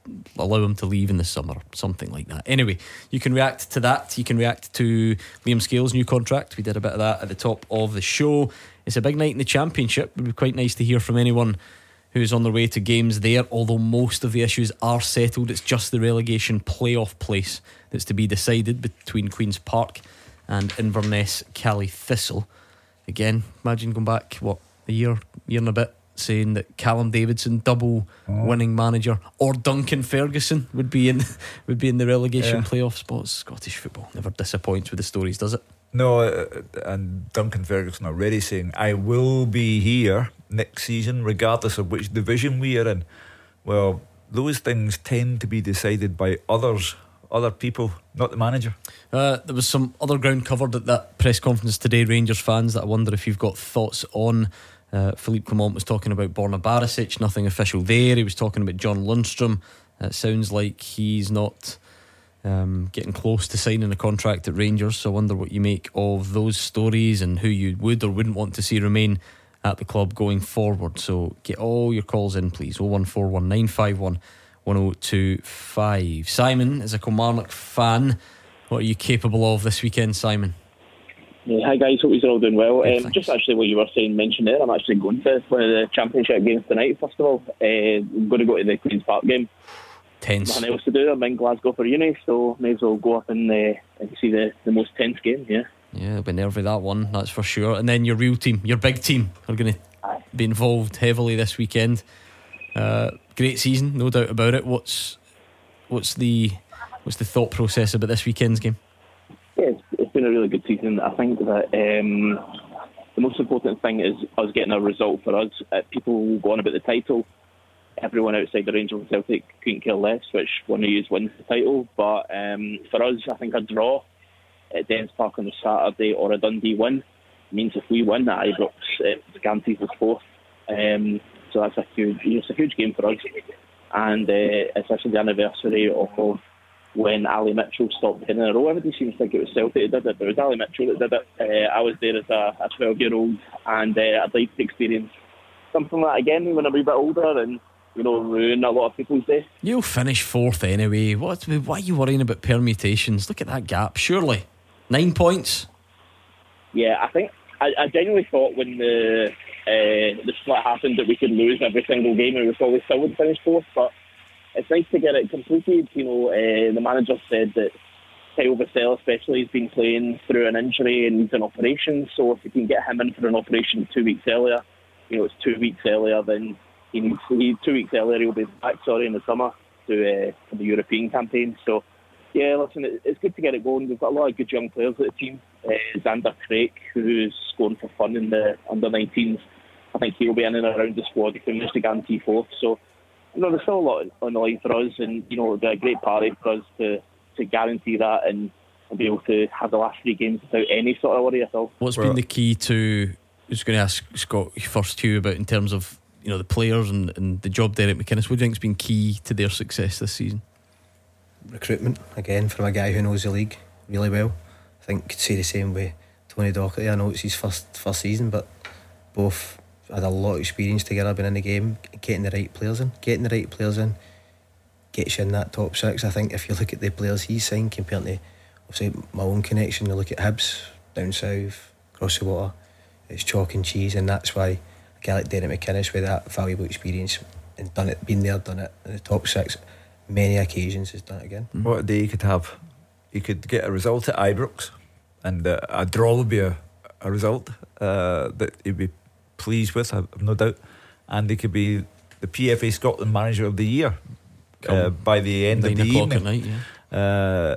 allow him to leave in the summer, something like that. Anyway, you can react to that. You can react to Liam Scales' new contract. We did a bit of that at the top of the show. It's a big night in the Championship. It would be quite nice to hear from anyone who's on their way to games there, although most of the issues are settled. It's just the relegation playoff place that's to be decided between Queen's Park and Inverness Cally Thistle. Again, imagine going back, what, a year, year and a bit, saying that Callum Davidson, double oh. winning manager, or Duncan Ferguson would be in would be in the relegation yeah. playoff spots. Scottish football never disappoints with the stories, does it? No, uh, and Duncan Ferguson already saying, I will be here next season regardless of which division we are in. Well, those things tend to be decided by others, other people, not the manager. Uh, there was some other ground covered at that press conference today, Rangers fans, that I wonder if you've got thoughts on. uh, Philippe Clement was talking about Borna Barisic, nothing official there. He was talking about John Lundstrom. It sounds like he's not Um, getting close to signing a contract at Rangers, so I wonder what you make of those stories and who you would or wouldn't want to see remain at the club going forward. So get all your calls in, please. oh one four one nine five one one oh two five. Simon is a Kilmarnock fan. What are you capable of this weekend, Simon? Yeah, hi guys, hope you're all doing well. Um, just actually what you were saying, mentioned there, I'm actually going to one of the Championship games tonight. First of all, uh, I'm going to go to the Queen's Park game. Tense. Nothing else to do. I'm in Glasgow for uni, so may as well go up and, uh, and see the, the most tense game. Yeah, yeah, it'll be nervy, that one, that's for sure. And then your real team, your big team, are going to be involved heavily this weekend. Uh, great season, no doubt about it. What's what's the what's the thought process about this weekend's game? Yeah, it's, it's been a really good season. I think that um, the most important thing is us getting a result for us. Uh, people go on about the title. Everyone outside the Rangers and Celtic couldn't care less which one of you wins the title, but um, for us, I think a draw at Dens Park on the Saturday or a Dundee win means if we win at Ibrox, it guarantees us fourth. Um, so that's a huge, it's a huge game for us, and uh, it's actually the anniversary of, of when Ali Mitchell stopped ten in a row. Everybody seems to think it was Celtic that did it, but it was Ali Mitchell that did it. Uh, I was there as a, a twelve-year-old, and uh, I'd like to experience something like that again when I'm a wee bit older and, you know, ruin a lot of people's day. You'll finish fourth anyway. What? Why are you worrying about permutations? Look at that gap. Surely nine points. Yeah, I think I, I genuinely thought when the uh, the split happened that we could lose every single game and we probably still would finish fourth. But it's nice to get it completed. You know, uh, the manager said that Kyle Vassell especially has been playing through an injury and needs an operation. So if we can get him in for an operation two weeks earlier, you know, it's two weeks earlier than. He needs, he, two weeks earlier he'll be back, sorry, in the summer to uh, for the European campaign. So, yeah, listen, it, it's good to get it going. We've got a lot of good young players at the team. Uh, Xander Craik, who's going for fun in the under nineteens. I think he'll be in and around the squad. He can manage to guarantee fourth. So, you know, there's still a lot on the line for us, and, you know, it'll be a great party for us to, to guarantee that and, and be able to have the last three games without any sort of worry at all. What's been the key to, I was going to ask Scott first to you about in terms of, you know, the players and, and the job Derek McInnes, what do you think has been key to their success this season? Recruitment, again, from a guy who knows the league really well. I think could say the same way Tony Docherty. I know it's his first first season, but both had a lot of experience together, been in the game, getting the right players in. Getting the right players in gets you in that top six. I think if you look at the players he's signed compared to, obviously, my own connection, you look at Hibs, down south, across the water, it's chalk and cheese, and that's why a guy like Derek McInnes with that valuable experience and done it, been there, done it in the top six many occasions, has done it again. Mm-hmm. What a day he could have. He could get a result at Ibrox, and uh, a draw would be a, a result uh, that he'd be pleased with, I've no doubt, and he could be the P F A Scotland Manager of the Year uh, by the end of the evening at night, yeah. uh,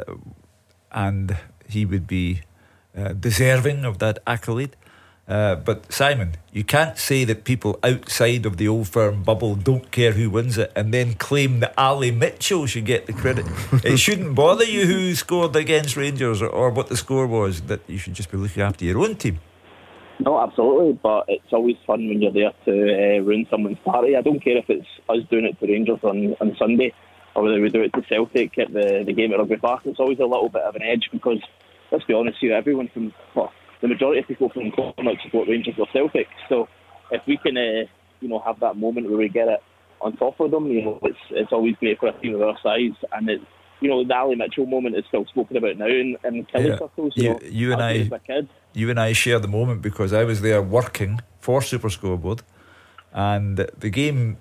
and he would be uh, deserving of that accolade. Uh, but Simon, you can't say that people outside of the Old Firm bubble don't care who wins it and then claim that Ali Mitchell should get the credit. It shouldn't bother you who scored against Rangers or, or what the score was, that you should just be looking after your own team. No, absolutely, but it's always fun when you're there to uh, ruin someone's party. I don't care if it's us doing it to Rangers on, on Sunday or whether we do it to Celtic at the, the game at Rugby Park. It's always a little bit of an edge because, let's be honest here, everyone from... Well, the majority of people from Kilmarnock support Rangers or Celtic. So if we can, uh, you know, have that moment where we get it on top of them. You know, it's it's always great for a team of our size, and it's, you know, the Ali Mitchell moment is still spoken about now in, in Kelly Yeah. circles. You, You, know, you and as I, as a kid. you and I share the moment because I was there working for Super Scoreboard, and the game,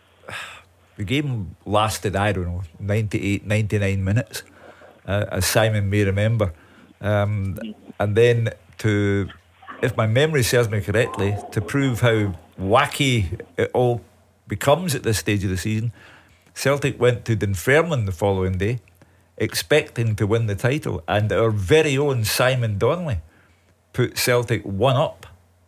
the game lasted, I don't know, ninety-eight, ninety-nine minutes, uh, as Simon may remember, um, and then to, if my memory serves me correctly, to prove how wacky it all becomes at this stage of the season, Celtic went to Dunfermline the following day, expecting to win the title, and our very own Simon Donnelly put Celtic one up,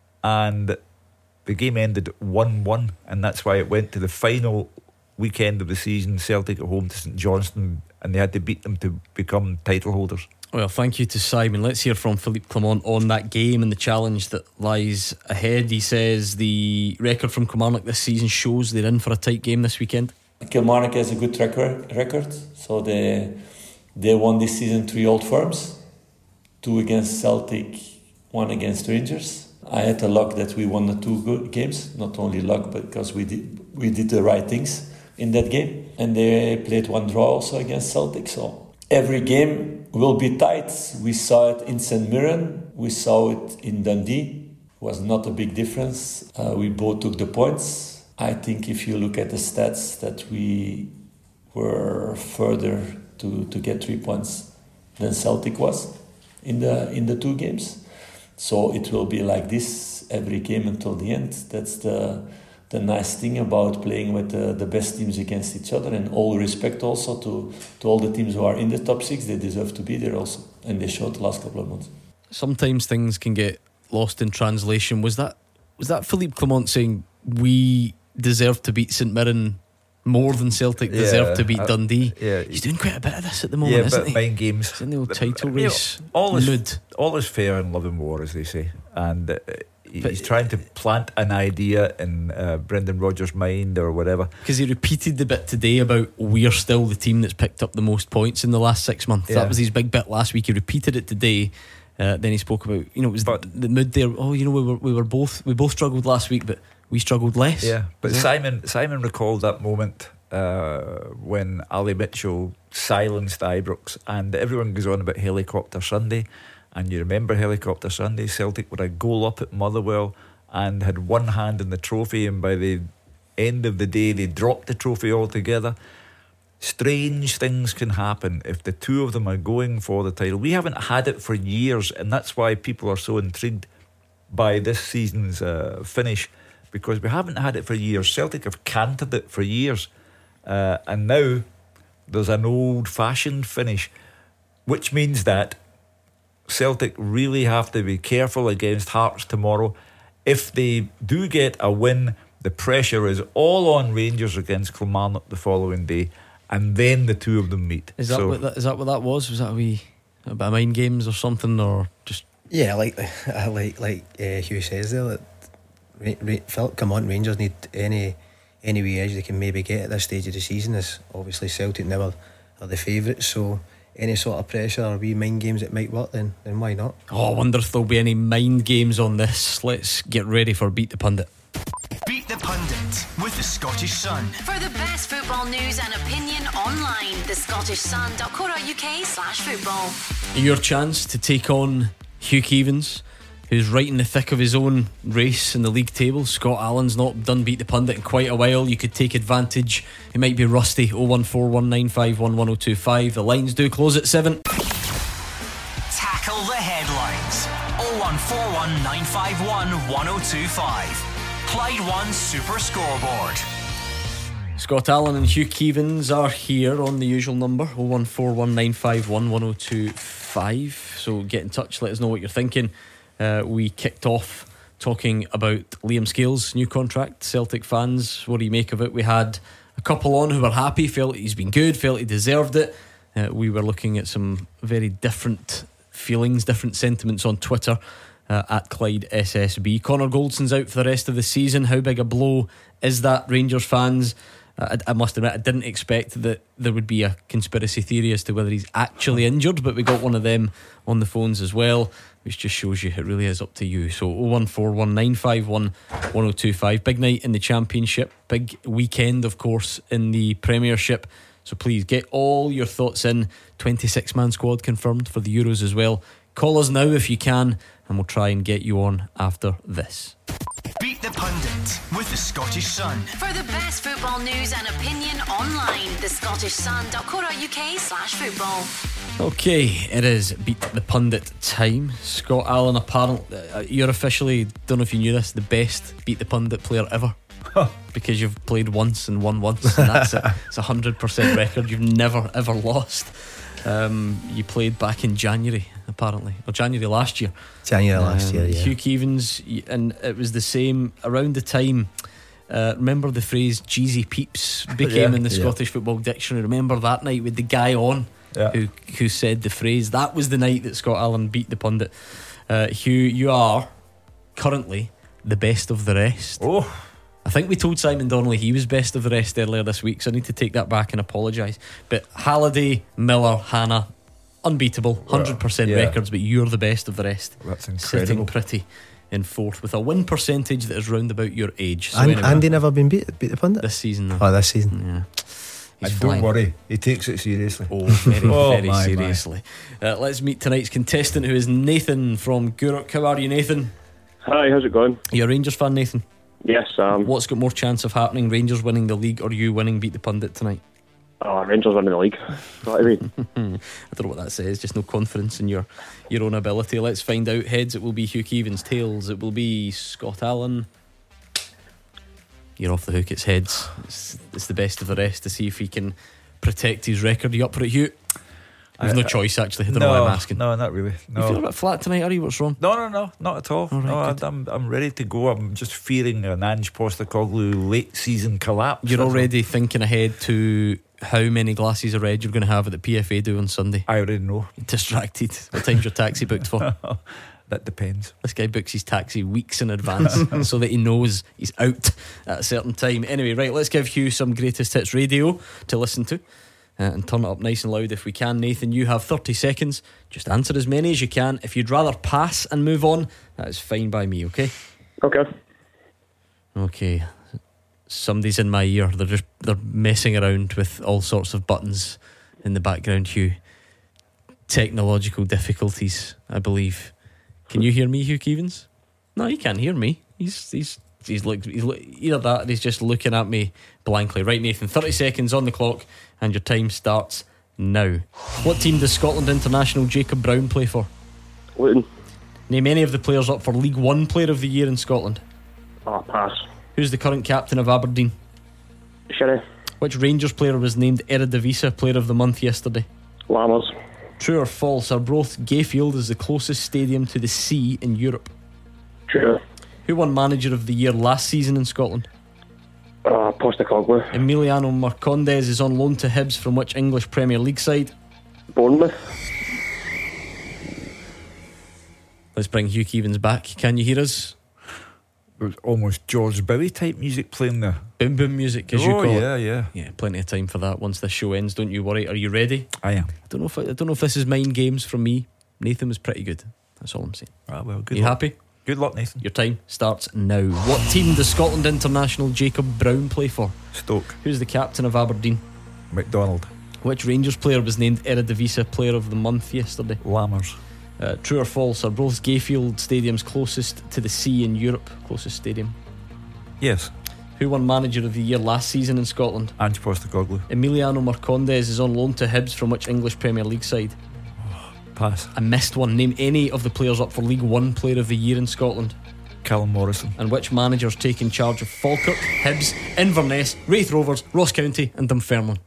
and the game ended one one, and that's why it went to the final weekend of the season, Celtic at home to St Johnstone, and they had to beat them to become title holders. Well, thank you to Simon. Let's hear from Philippe Clement on that game and the challenge that lies ahead. He says the record from Kilmarnock this season shows they're in for a tight game this weekend. Kilmarnock has a good record, record. So they they won this season three Old Firms, two against Celtic, one against Rangers. I had the luck that we won the two good games, not only luck, but because we did we did the right things in that game. And they played one draw also against Celtic. So every game will be tight. We saw it in Saint Mirren, we saw it in Dundee. It was not a big difference. Uh, we both took the points. I think if you look at the stats, that we were further to, to get three points than Celtic was in the in the two games. So it will be like this every game until the end. That's the the nice thing about playing with the, the best teams against each other, and all respect also to, to all the teams who are in the top six. They deserve to be there also, and they showed the last couple of months. Sometimes things can get lost in translation. Was that was that Philippe Clement saying we deserve to beat St Mirren more than Celtic Yeah, deserve to beat uh, Dundee? yeah. He's doing quite a bit of this at the moment, Yeah, isn't but he? mind games. He's in the old title You know, race all is mood. all is fair in love and war, as they say, and uh, he's But- trying to plant an idea in uh, Brendan Rodgers' mind or whatever. Because he repeated the bit today about we're still the team that's picked up the most points in the last six months. Yeah. That was his big bit last week. He repeated it today. Uh, then he spoke about, you know, it was But- the, the mood there. Oh, you know, we were we were both we both struggled last week, but we struggled less. Yeah, but Is that- Simon Simon recalled that moment uh, when Ali Mitchell silenced Ibrox, and everyone goes on about Helicopter Sunday, and you remember Helicopter Sunday. Celtic were a goal up at Motherwell and had one hand in the trophy, and by the end of the day they dropped the trophy altogether. Strange things can happen if the two of them are going for the title. We haven't had it for years, and that's why people are so intrigued by this season's uh, finish, because we haven't had it for years. Celtic have cantered it for years, uh, and now there's an old-fashioned finish, which means that Celtic really have to be careful against Hearts tomorrow. If they do get a win, the pressure is all on Rangers against Kilmarnock the following day, and then the two of them meet. Is that So- what that, is that what that was? Was that a wee a bit of mind games or something, or just Yeah, like I like like uh, Hugh says there that Ra- Ra- Philip Clement Rangers need any any wee edge they can maybe get at this stage of the season. Is obviously Celtic now are, are the favourites, so any sort of pressure or wee mind games that might work, then then why not? Oh, I wonder if there'll be any mind games on this. Let's get ready for Beat the Pundit. Beat the Pundit with the Scottish Sun. For the best football news and opinion online, the Scottish Sun dot co dot uk slash football. Your chance to take on Hugh Keevins, who's right in the thick of his own race in the league table. Scott Allen's not done Beat the Pundit in quite a while. You could take advantage. He might be rusty. oh one four one nine five one one oh two five. The lines do close at seven. Tackle the headlines. oh one four one nine five one one oh two five. Clyde One Super Scoreboard. Scott Allen and Hugh Keevins are here on the usual number, oh one four one nine five one one oh two five. So get in touch, let us know what you're thinking. Uh, we kicked off talking about Liam Scales' new contract. Celtic fans, what do you make of it? We had a couple on who were happy, felt he's been good, felt he deserved it. Uh, we were looking at some very different feelings, different sentiments on Twitter. Uh, at Clyde S S B. Connor Goldson's out for the rest of the season. How big a blow is that, Rangers fans? I, I must admit, I didn't expect that there would be a conspiracy theory as to whether he's actually injured, but we got one of them on the phones as well, which just shows you it really is up to you. So oh one four one nine five one one oh two five. Big night in the Championship, big weekend of course in the Premiership, so please get all your thoughts in. Twenty-six man squad confirmed for the Euros as well. Call us now if you can, and we'll try and get you on after this. Beat the Pundit with the Scottish Sun. For the best football news and opinion online, the Scottish Sun dot co dot uk slash football. Okay, it is Beat the Pundit time. Scott Allen, apparently, uh, you're officially, don't know if you knew this, the best Beat the Pundit player ever. Because you've played once and won once, and that's it. It's a hundred percent record. You've never ever lost. Um, you played back in January, apparently, or January last year. January last um, year, yeah. Hugh Keevins, and it was the same around the time. Uh, remember the phrase "Jeezy Peeps" became Yeah, in the yeah. Scottish Football Dictionary. Remember that night with the guy on Yeah. who who said the phrase. That was the night that Scott Allen beat the pundit. Uh, Hugh, you are currently the best of the rest. Oh, I think we told Simon Donnelly he was best of the rest earlier this week, so I need to take that back and apologise. But Halliday, Miller, Hannah, unbeatable, one hundred percent Yeah. records, but you're the best of the rest. that's Sitting incredible. pretty in fourth with a win percentage that is round about your age. So And anyway, Andy never been beat, beat the pundit this season though. Oh, this season. Yeah. He's And flying. don't worry, he takes it seriously. Oh, very, Oh, very my, my. seriously. Uh, let's meet tonight's contestant, who is Nathan from Gourock. How are you, Nathan? Hi, how's it going? Are you a Rangers fan, Nathan? Yes, um, What's got more chance of happening, Rangers winning the league or you winning Beat the Pundit tonight? oh, Rangers winning the league. Got to be. I don't know what that says, just no confidence in your, your own ability. Let's find out. Heads, it will be Hugh Keevins. Tails, it will be Scott Allen. You're off the hook, it's heads. It's, it's the best of the rest to see if he can protect his record. Are you up for it, Hugh? There's no I- choice, actually. I don't no, know why I'm asking. No, not really. No. You feel a bit flat tonight, are you? What's wrong? No, no, no, not at all. All right, no, I, good. I'm I'm ready to go. I'm just fearing an Ange Postecoglou late season collapse. You're That's already thinking ahead to how many glasses of red you're going to have at the P F A do on Sunday. all. I already know. Distracted. What time's your taxi booked for? That depends. This guy books his taxi weeks in advance so that he knows he's out at a certain time. Anyway, right, let's give Hugh some greatest hits radio to listen to. Uh, and turn it up nice and loud if we can. Nathan, you have thirty seconds. Just answer as many as you can. If you'd rather pass and move on, that is fine by me, okay? Okay. Okay. Somebody's in my ear. They're just they're messing around with all sorts of buttons in the background, Hugh. Technological difficulties, I believe. Can you hear me, Hugh Keevins? No, you can't hear me. He's he's he's look he's look, either that or he's just looking at me blankly. Right, Nathan, thirty seconds on the clock and your time starts now. What team does Scotland international Jacob Brown play for? Luton. Name any of the players up for League One Player of the Year in Scotland. Oh, pass. Who's the current captain of Aberdeen? Sherry. Which Rangers player was named Eredivisie Player of the Month yesterday? Lammers. True or false, Arbroath Gayfield is the closest stadium to the sea in Europe? True. Who won Manager of the Year last season in Scotland? Uh, Postecoglou. Emiliano Marcondes is on loan to Hibs from which English Premier League side? Bournemouth. Let's bring Hugh Keevins back. Can you hear us? It was almost George Bowie type music playing there. Boom boom music, as you Oh, call yeah, it. yeah. Yeah, plenty of time for that once this show ends. Don't you worry. Are you ready? I am. I don't know if I, I don't know if this is mind games from me. Nathan was pretty good. That's all I'm saying. Ah, well, good you luck. happy? Good luck, Nathan. Your time starts now. What team does Scotland international Jacob Brown play for? Stoke. Who's the captain of Aberdeen? McDonald. Which Rangers player was named Eredivisie Player of the Month yesterday? Lammers. Uh, true or false, are both Gayfield stadiums closest to the sea in Europe? Closest stadium. Yes. Who won Manager of the Year last season in Scotland? Ange Postecoglou. Emiliano Marcondes is on loan to Hibs from which English Premier League side? Pass. I missed one. Name any of the players up for League One Player of the Year in Scotland. Callum Morrison. And which managers take charge of Falkirk, Hibs, Inverness, Raith Rovers, Ross County and Dunfermline?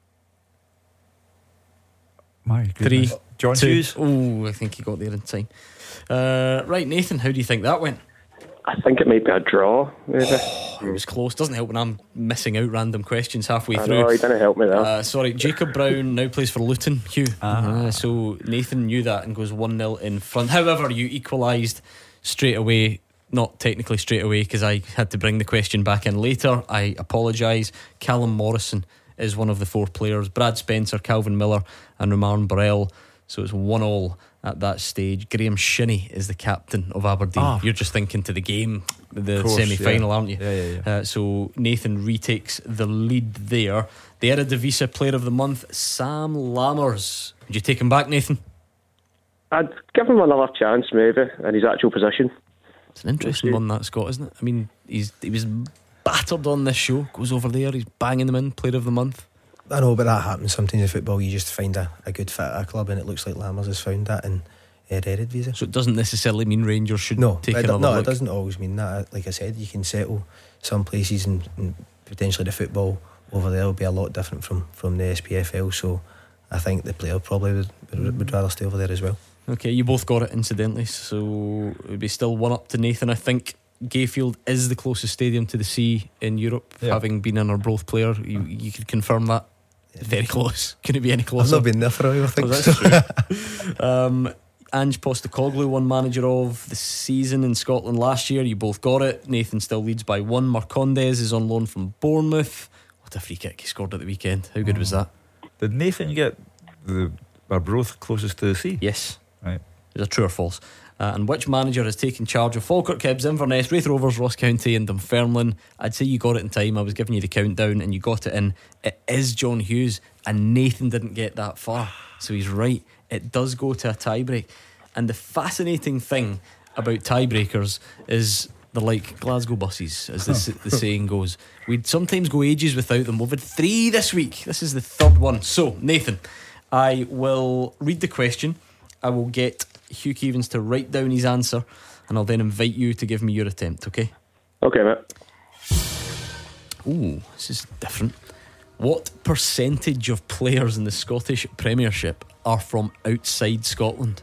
My Three, goodness. John two. Hughes. Oh, I think he got there in time. Uh, right, Nathan, how do you think that went? I think it might be a draw, maybe. It was close. Doesn't help when I'm missing out random questions halfway I through. know, he didn't help me there. Uh, sorry, Jacob Brown now plays for Luton, Hugh. Ah. Uh, so Nathan knew that and goes one nil in front. However, you equalised straight away not technically straight away because I had to bring the question back in later. I apologise. Callum Morrison is one of the four players. Brad Spencer, Calvin Miller and Romain Barrel. So it's one all at that stage. Graham Shinney is the captain of Aberdeen. Ah. You're just thinking to the game, the course, semi-final, yeah. aren't you? Yeah, yeah, yeah. Uh, so Nathan retakes the lead there. The Eredivisie Player of the Month, Sam Lammers. Would you take him back, Nathan? I'd give him another chance, maybe, in his actual position. It's an interesting one, that, Scott, isn't it? I mean, he's he was battered on this show. Goes over there, he's banging them in. Player of the Month. I know, but that happens sometimes in football. You just find a, a good fit at a club, and it looks like Lammers has found that in uh, Eredivisie. So it doesn't necessarily mean Rangers should no, take it, another no, look. it doesn't always mean that. Like I said, you can settle some places, and, and potentially the football over there will be a lot different from, from the S P F L. So I think the player probably would, would, would rather stay over there as well. Okay, you both got it incidentally, so it would be still one up to Nathan. I think Gayfield is the closest stadium to the sea in Europe. Yeah. Having been an Arbroath player, you, you could confirm that. Very close. Couldn't be any closer. I've not been there for a while, I think. Oh, that's true. um, Ange Postecoglou won manager of the season in Scotland last year. You both got it. Nathan still leads by one. Marcondes is on loan from Bournemouth. What a free kick he scored at the weekend. How good was that? Did Nathan get the Arbroath closest to the sea? Yes. Right. Is it true or false? Uh, and which manager has taken charge of Falkirk, Hibs, Inverness, Raith Rovers, Ross County and Dunfermline? I'd say you got it in time. I was giving you the countdown and you got it in. It is John Hughes, and Nathan didn't get that far, so he's right. It does go to a tiebreak. And the fascinating thing about tiebreakers is they're like Glasgow buses, as the, the saying goes. We'd sometimes go ages without them. We've had three this week. This is the third one. So Nathan, I will read the question. I will get Hugh Keevins to write down his answer, and I'll then invite you to give me your attempt, okay? Okay, mate. Ooh, this is different. What percentage of players in the Scottish Premiership are from outside Scotland?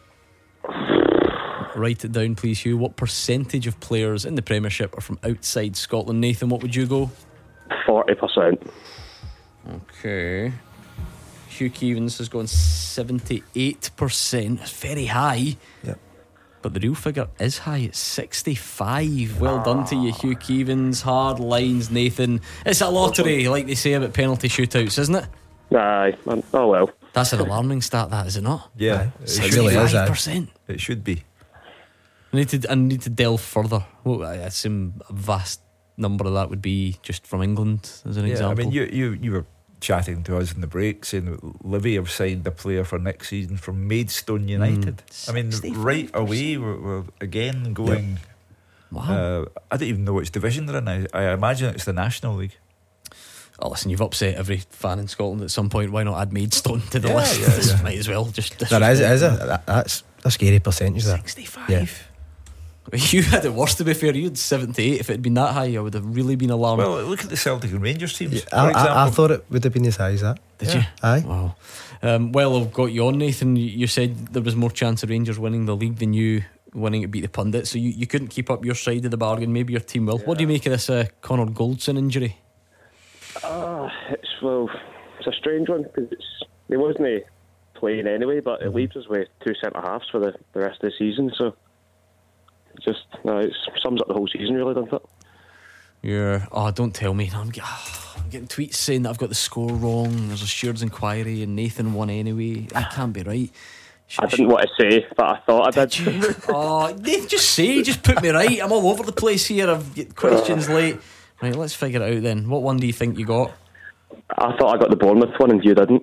Write it down, please, Hugh. What percentage of players in the Premiership are from outside Scotland? Nathan, what would you go? forty percent. Okay. Hugh Keevins has gone seventy-eight percent. That's very high. Yep. But the real figure is high. It's sixty-five. Well done to you, Hugh Keevins. Hard lines, Nathan. It's a lottery, like they say about penalty shootouts, isn't it? Aye, man. Oh well. That's an alarming stat, that, is it not? Yeah, it really is. sixty-five percent. It should be. I need to, I need to delve further. Well, I assume a vast number of that would be just from England, as an Yeah, example. I mean, you, you, you were chatting to us in the break saying that Livy have signed a player for next season from Maidstone United. Mm. I mean, right away we're, we're again going. Yep. Wow. Uh, I don't even know which division they're in. I, I imagine it's the National League. Oh, listen, you've upset every fan in Scotland at some point. Why not add Maidstone to the Yeah, list? yeah, yeah. Might as well. Just That is, it is a, that, that's a scary percentage there. sixty-five. Yeah. You had it worse, to be fair. You had seventy-eight. If it had been that high, I would have really been alarmed. Well, look at the Celtic and Rangers teams. Yeah, for I, example. I, I thought it would have been as high as that. Did yeah. you? Aye. Wow. Um, well, I've got you on, Nathan. You- You said there was more chance of Rangers winning the league than you winning it beat the pundit. So you, you couldn't keep up your side of the bargain. Maybe your team will. What do you make of this uh, Connor Goldson injury? Uh, it's well, it's a strange one because it's he wasn't playing anyway, but it leaves us with two centre halves for the, the rest of the season. So it just no, it sums up the whole season, really, doesn't it? Yeah. Oh, don't tell me. I'm, get, oh, I'm getting tweets saying that I've got the score wrong. There's a Stewards inquiry and Nathan won anyway. That can't be right. Sh- I didn't want to say, but I thought I did. Did you? Oh, Nathan, just say, just put me right. I'm all over the place here. I've got questions late. Right, let's figure it out then. What one do you think you got? I thought I got the Bournemouth one and you didn't.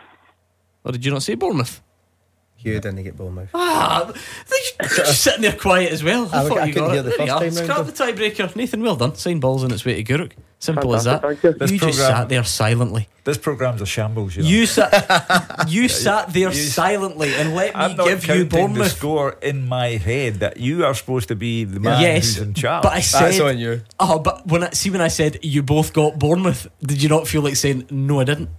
Or did you not say Bournemouth? You didn't get Bournemouth. Ah, you're just sitting there quiet as well. I, I- thought I you couldn't got hear it. the There you first are. time Scrap round, the tiebreaker. Nathan, well done. Sign balls on its way to Guruk. Simple Fantastic, as that. thank you. You This just programme- sat there silently. This programme's a shambles, you know. You sat, you sat there you- silently and let me I'm not give you counting the Bournemouth. score in my head that you are supposed to be the man Yes, who's in charge. but I said, That's on you. oh, but when I see when I said you both got Bournemouth, did you not feel like saying no? I didn't.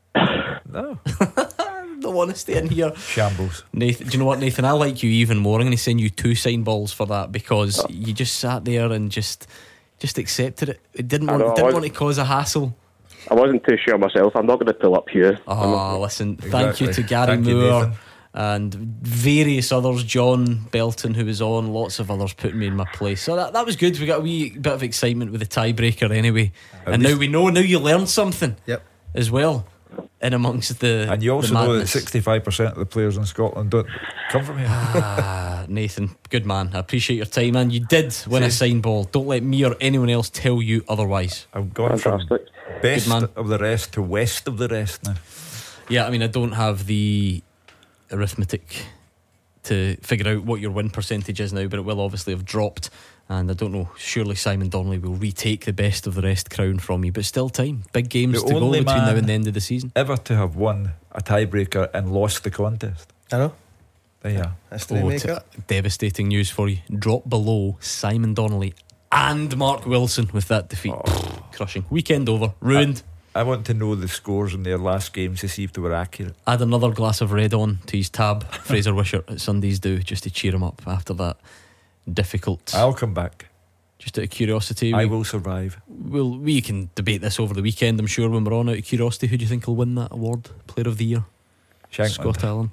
no, The honesty in here. shambles. Nathan, do you know what, Nathan? I like you even more. I'm going to send you two sign balls for that because you just sat there and just, just accepted it. It didn't I want, know, I didn't was- want to cause a hassle. I wasn't too sure myself. I'm not going to pull up here. Oh, listen, thank Exactly. you to Gary Thank you, Moore Nathan. and various others, John Belton who was on, lots of others putting me in my place. So that, that was good. We got a wee bit of excitement with the tiebreaker anyway. At and least- now we know, now you learned something Yep. as well in amongst the And you also the know that madness. sixty-five percent of the players in Scotland don't come from here. Ah, Nathan, good man. I appreciate your time, man. You did win a See? sign ball. Don't let me or anyone else tell you otherwise. I've gone Fantastic. from best Good man. of the rest to west of the rest now. Yeah, I mean, I don't have the arithmetic to figure out what your win percentage is now, but it will obviously have dropped. And I don't know, surely Simon Donnelly will retake the best of the rest crown from you, but still time. Big games The to go only between now man and the end of the season. ever to have won a tiebreaker and lost the contest. I know. There you are. That's the make t- it. devastating news for you. Drop below Simon Donnelly and Mark Wilson with that defeat. Crushing. Weekend over. Ruined. I, I want to know the scores in their last games to see if they were accurate. Add another glass of red on to his tab, Fraser Wishart at Sundays do, just to cheer him up after that difficult. I'll come back. Just out of curiosity, I we, will survive. we'll, we can debate this over the weekend, I'm sure, when we're on. Out of curiosity, who do you think will win that award? Player of the Year? Shankland. Scott Allen.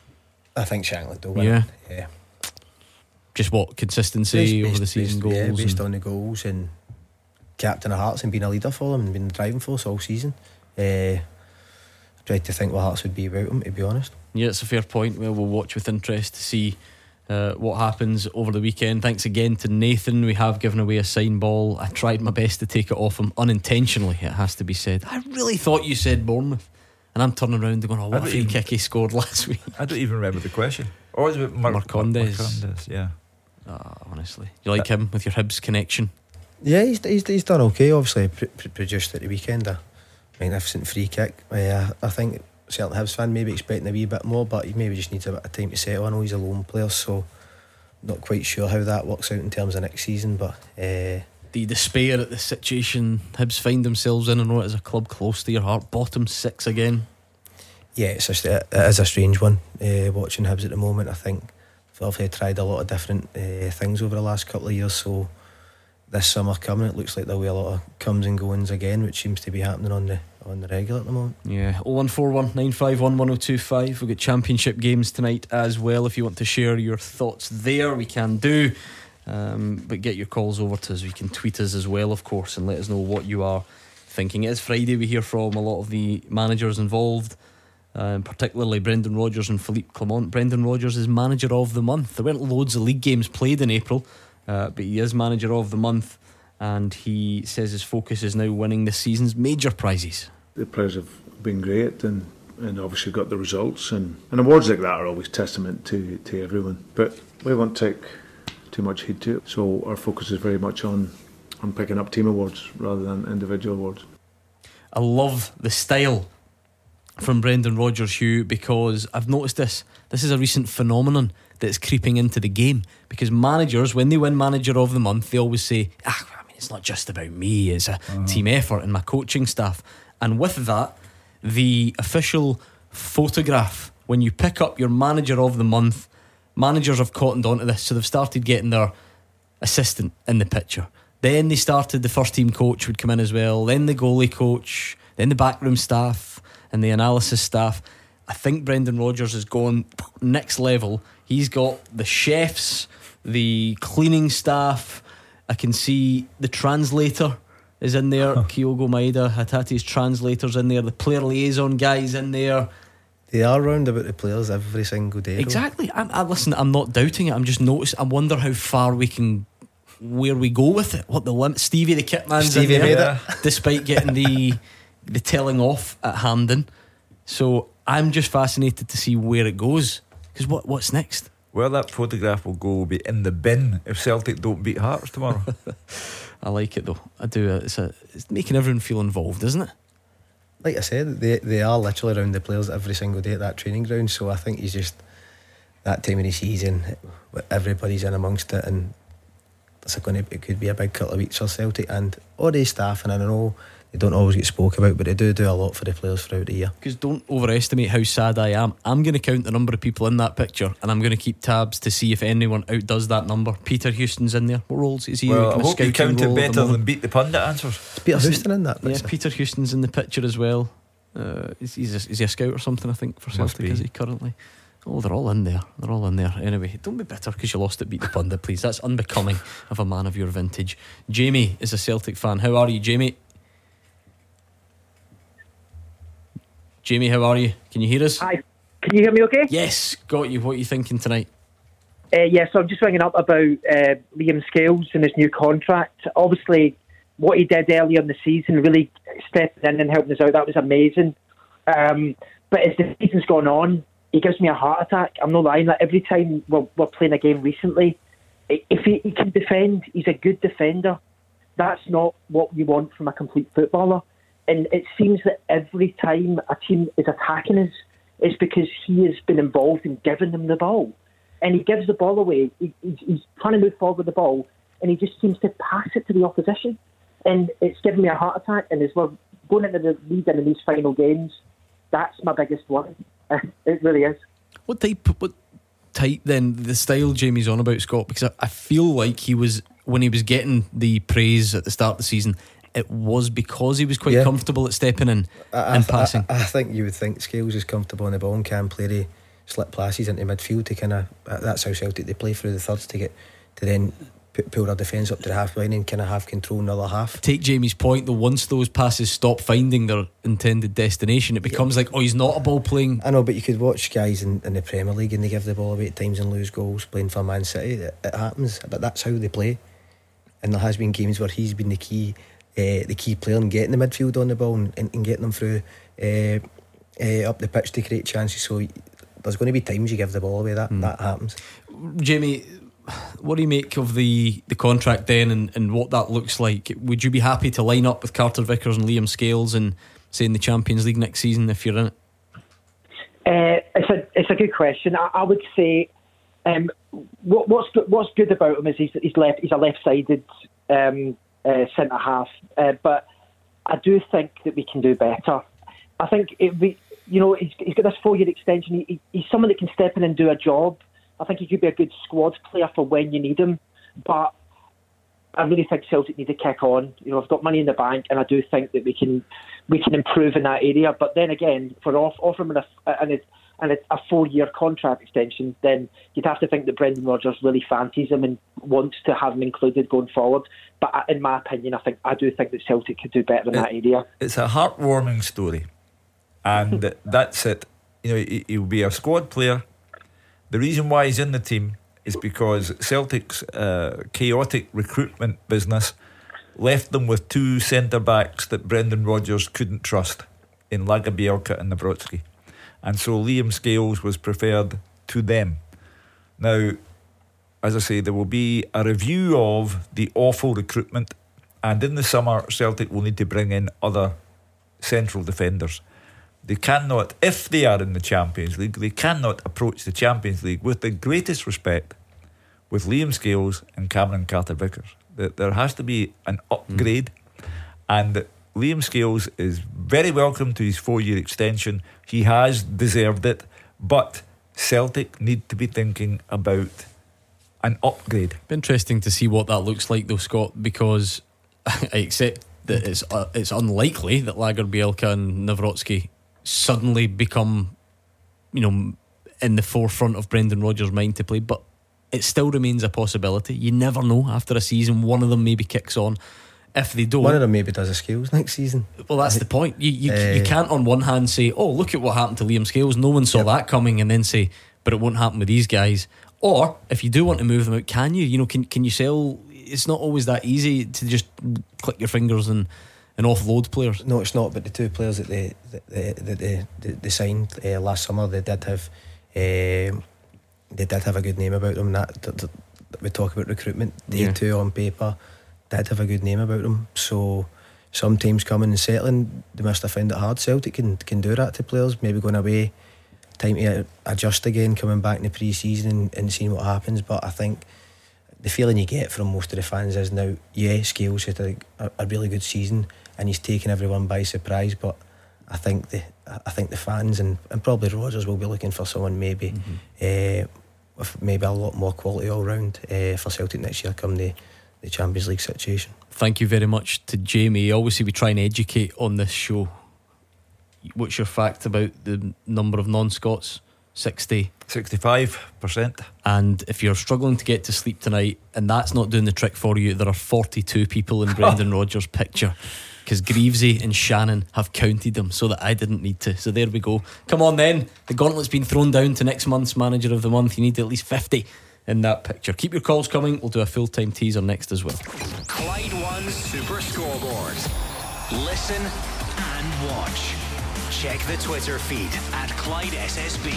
I think Shankland will win. Yeah. Yeah. Just what? Consistency over the season, based, yeah, goals? based and- on the goals and captain of Hearts and being a leader for them and being the driving force all season. Uh, I tried to think what Hearts would be about him, to be honest. Yeah, it's a fair point. Well, we'll watch with interest to see uh, what happens over the weekend. Thanks again to Nathan. We have given away a sign ball. I tried my best to take it off him unintentionally, it has to be said. I really thought you said Bournemouth, and I'm turning around and going, oh, I what a don't free even- kick he scored last week. I don't even remember the question. Oh, it's about Mar- Marcondes. Marcondes, yeah. Oh, honestly, you like him with your Hibs connection? Yeah, he's, he's, he's done okay. Obviously, pr- pr- produced at the weekend a magnificent free kick. Uh, I think certain Hibs fan maybe expecting a wee bit more, but he maybe just needs a bit of time to settle. I know he's a lone player, so not quite sure how that works out in terms of next season. But uh, The despair at the situation Hibs find themselves in. I know it is a club close to your heart. Bottom six again. yeah, it's just, it, it is a strange one. Uh, watching Hibs at the moment, I think they've tried a lot of different uh, things over the last couple of years. So this summer coming, it looks like there'll be a lot of comes and goings again, which seems to be happening on the on the regular at the moment. Yeah, oh one four one nine five one one oh two five. We've got championship games tonight as well. If you want to share your thoughts there, we can do. Um, but get your calls over to us. You can tweet us as well, of course, and let us know what you are thinking. It is Friday. We hear from a lot of the managers involved, um, particularly Brendan Rodgers and Philippe Clement. Brendan Rodgers is manager of the month. There weren't loads of league games played in April, uh, but he is manager of the month. And he says his focus is now winning this season's major prizes. The players have been great and, and obviously got the results, and, and awards like that are always testament to, to everyone, but we won't take too much heed to it, so our focus is very much on, on picking up team awards rather than individual awards. I love the style from Brendan Rodgers, Hugh, because I've noticed this this is a recent phenomenon that's creeping into the game, because managers, when they win manager of the month, they always say, ah, I mean, it's not just about me, it's a uh-huh. team effort and my coaching staff. And with that, the official photograph, when you pick up your manager of the month, managers have cottoned onto this, so they've started getting their assistant in the picture. Then they started, the first team coach would come in as well, then the goalie coach, then the backroom staff and the analysis staff. I think Brendan Rodgers has gone next level. He's got the chefs, the cleaning staff. I can see the translator is in there. Kyogo Maeda, Hatate's translators in there. The player liaison guys in there. They are round about the players every single day. Exactly. I'm, I listen. I'm not doubting it. I'm just noticing. I wonder how far we can, where we go with it. What the limit? Stevie the kitman's Stevie in there, made it. despite getting the the telling off at Hampden. So I'm just fascinated to see where it goes. Because what what's next? Where that photograph will go will be in the bin if Celtic don't beat Hearts tomorrow. I like it though. I do. It's a, it's making everyone feel involved, isn't it? Like I said, they they are literally around the players every single day at that training ground. So I think he's just that time of the season, everybody's in amongst it, and it's going to, it could be a big couple of weeks for Celtic and all the staff. And I know they don't always get spoke about, but they do do a lot for the players throughout the year. Because don't overestimate how sad I am. I'm going to count the number of people in that picture, and I'm going to keep tabs to see if anyone outdoes that number. Peter Houston's in there. What roles is he? Well, in I hope you count it better than beat the pundit answers. Is Peter Houston in that picture? Yeah, Peter Houston's in the picture as well. Uh, is, he's a, is he a scout or something, I think, for Must Celtic, be. is he currently? Oh, they're all in there. They're all in there. Anyway, don't be bitter because you lost it, beat the pundit, please. That's unbecoming of a man of your vintage. Jamie is a Celtic fan. How are you, Jamie? Jamie, how are you? Can you hear us? Hi. Can you hear me okay? Yes, got you. What are you thinking tonight? Uh, yeah, so I'm just ringing up about uh, Liam Scales and his new contract. Obviously, what he did earlier in the season, really stepping in and helping us out, that was amazing. Um, but as the season's gone on, he gives me a heart attack. I'm not lying. Like every time we're, we're playing a game recently, if he, he can defend, he's a good defender. That's not what you want from a complete footballer. And it seems that every time a team is attacking us, it's because he has been involved in giving them the ball. And he gives the ball away. He, he's, he's trying to move forward with the ball, and he just seems to pass it to the opposition. And it's given me a heart attack. And as we're going into the league and in these final games, that's my biggest worry. It really is. What type, what type then, the style Jamie's on about, Scott? Because I, I feel like he was, when he was getting the praise at the start of the season, it was because he was quite yeah. comfortable at stepping in I, and I, passing. I, I think you would think Scales is comfortable on the ball and can play the slip passes into midfield to kind of, that's how Celtic they play through the thirds to get to then put, pull their defence up to the half line and kind of have control in the other half. Take Jamie's point though, once those passes stop finding their intended destination, it becomes yeah. like, oh, he's not a ball playing. I know, but you could watch guys in, in the Premier League and they give the ball away at times and lose goals playing for Man City. It, it happens, but that's how they play. And there has been games where he's been the key uh, the key player in getting the midfield on the ball and, and, and getting them through uh, uh, up the pitch to create chances. So there's going to be times you give the ball away. That mm. that happens. Jamie, what do you make of the, the contract then and, and what that looks like? Would you be happy to line up with Carter Vickers and Liam Scales and say in the Champions League next season if you're in it? Uh, it's a it's a good question. I, I would say um, what, what's what's good about him is he's he's left he's a left-sided um, uh, centre half, uh, but I do think that we can do better. I think it be, you know he's, he's got this four-year extension. He, he, he's someone that can step in and do a job. I think he could be a good squad player for when you need him, but I really think Celtic need to kick on. You know, I've got money in the bank, and I do think that we can we can improve in that area. But then again, for off, offering him a, a, a, a four-year contract extension, then you'd have to think that Brendan Rodgers really fancies him and wants to have him included going forward. But in my opinion, I think I do think that Celtic could do better in it, that area. It's a heartwarming story, and that's it. You know, he, he'll be a squad player. The reason why he's in the team is because Celtic's uh, chaotic recruitment business left them with two centre-backs that Brendan Rodgers couldn't trust in Lagerbielke and Nawrocki. And so Liam Scales was preferred to them. Now, as I say, there will be a review of the awful recruitment, and in the summer Celtic will need to bring in other central defenders. They cannot, if they are in the Champions League, they cannot approach the Champions League with the greatest respect with Liam Scales and Cameron Carter-Vickers. There has to be an upgrade, mm. and Liam Scales is very welcome to his four-year extension. He has deserved it, but Celtic need to be thinking about an upgrade. Be interesting to see what that looks like though, Scott, because I accept that it's uh, it's unlikely that Lagerbielke and Nawrocki suddenly become, you know, in the forefront of Brendan Rodgers' mind to play, but it still remains a possibility. You never know. After a season, one of them maybe kicks on. If they don't, one of them maybe does a Scales next season. Well, that's the point. You you, uh, you can't on one hand say, oh, look at what happened to Liam Scales, no one saw yep. that coming, and then say, but it won't happen with these guys. Or if you do want to move them out, can you? You know, can can you sell? It's not always that easy to just click your fingers and and offload players. No, it's not. But the two players that they that they, that they, they, they signed uh, last summer, they did have uh, they did have a good name about them. That, that, that we talk about recruitment, they yeah. two on paper did have a good name about them. So sometimes coming and settling, they must have found it hard. Celtic can can do that to players. Maybe going away, time to adjust again, coming back in the pre-season and, and seeing what happens. But I think the feeling you get from most of the fans is now, yeah, Scales had a, a really good season and he's taken everyone by surprise. But I think the I think the fans and, and probably Rodgers will be looking for someone maybe mm-hmm. uh, with maybe a lot more quality all round uh, for Celtic next year come the, the Champions League situation. Thank you very much to Jamie. Obviously we try and educate on this show. What's your fact about the number of non-Scots sixty sixty-five percent. And if you're struggling to get to sleep tonight and that's not doing the trick for you, there are forty-two people in Brendan Rodgers' picture, because Greavesy and Shannon have counted them so that I didn't need to. So there we go. Come on then, the gauntlet's been thrown down to next month's Manager of the Month. You need at least fifty in that picture. Keep your calls coming. We'll do a full-time teaser next as well. Clyde One Super Scoreboard. Listen and watch. Check the Twitter feed at Clyde S S B.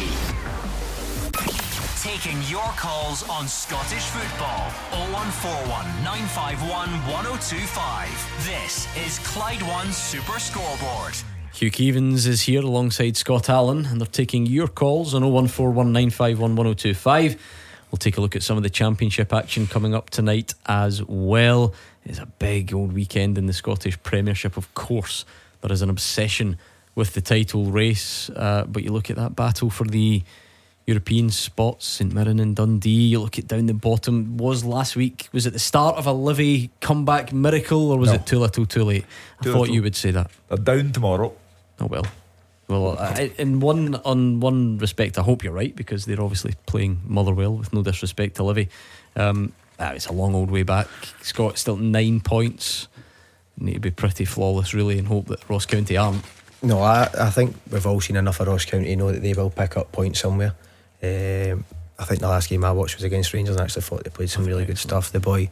Taking your calls on Scottish football. oh one four one, nine five one, one oh two five. This is Clyde One Super Scoreboard. Hugh Keevins is here alongside Scott Allen, and they're taking your calls on oh one four one, nine five one, one oh two five. We'll take a look at some of the championship action coming up tonight as well. It's a big old weekend in the Scottish Premiership. Of course, there is an obsession with the title race, uh, but you look at that battle for the European spots, St Mirren and Dundee. You look at down the bottom. Was last week, was it the start of a Livy comeback miracle, or was No. it too little too late? I Too thought little. you would say that. They're down tomorrow. Oh well. Well, I, in one on one respect, I hope you're right, because they're obviously playing Motherwell, with no disrespect to Livy. Um, ah, it's a long old way back. Scott still nine points. Need to be pretty flawless, really, and hope that Ross County aren't. No, I, I think we've all seen enough of Ross County to know that they will pick up points somewhere. Um, I think the last game I watched was against Rangers, and I actually thought they played some really good stuff. The boy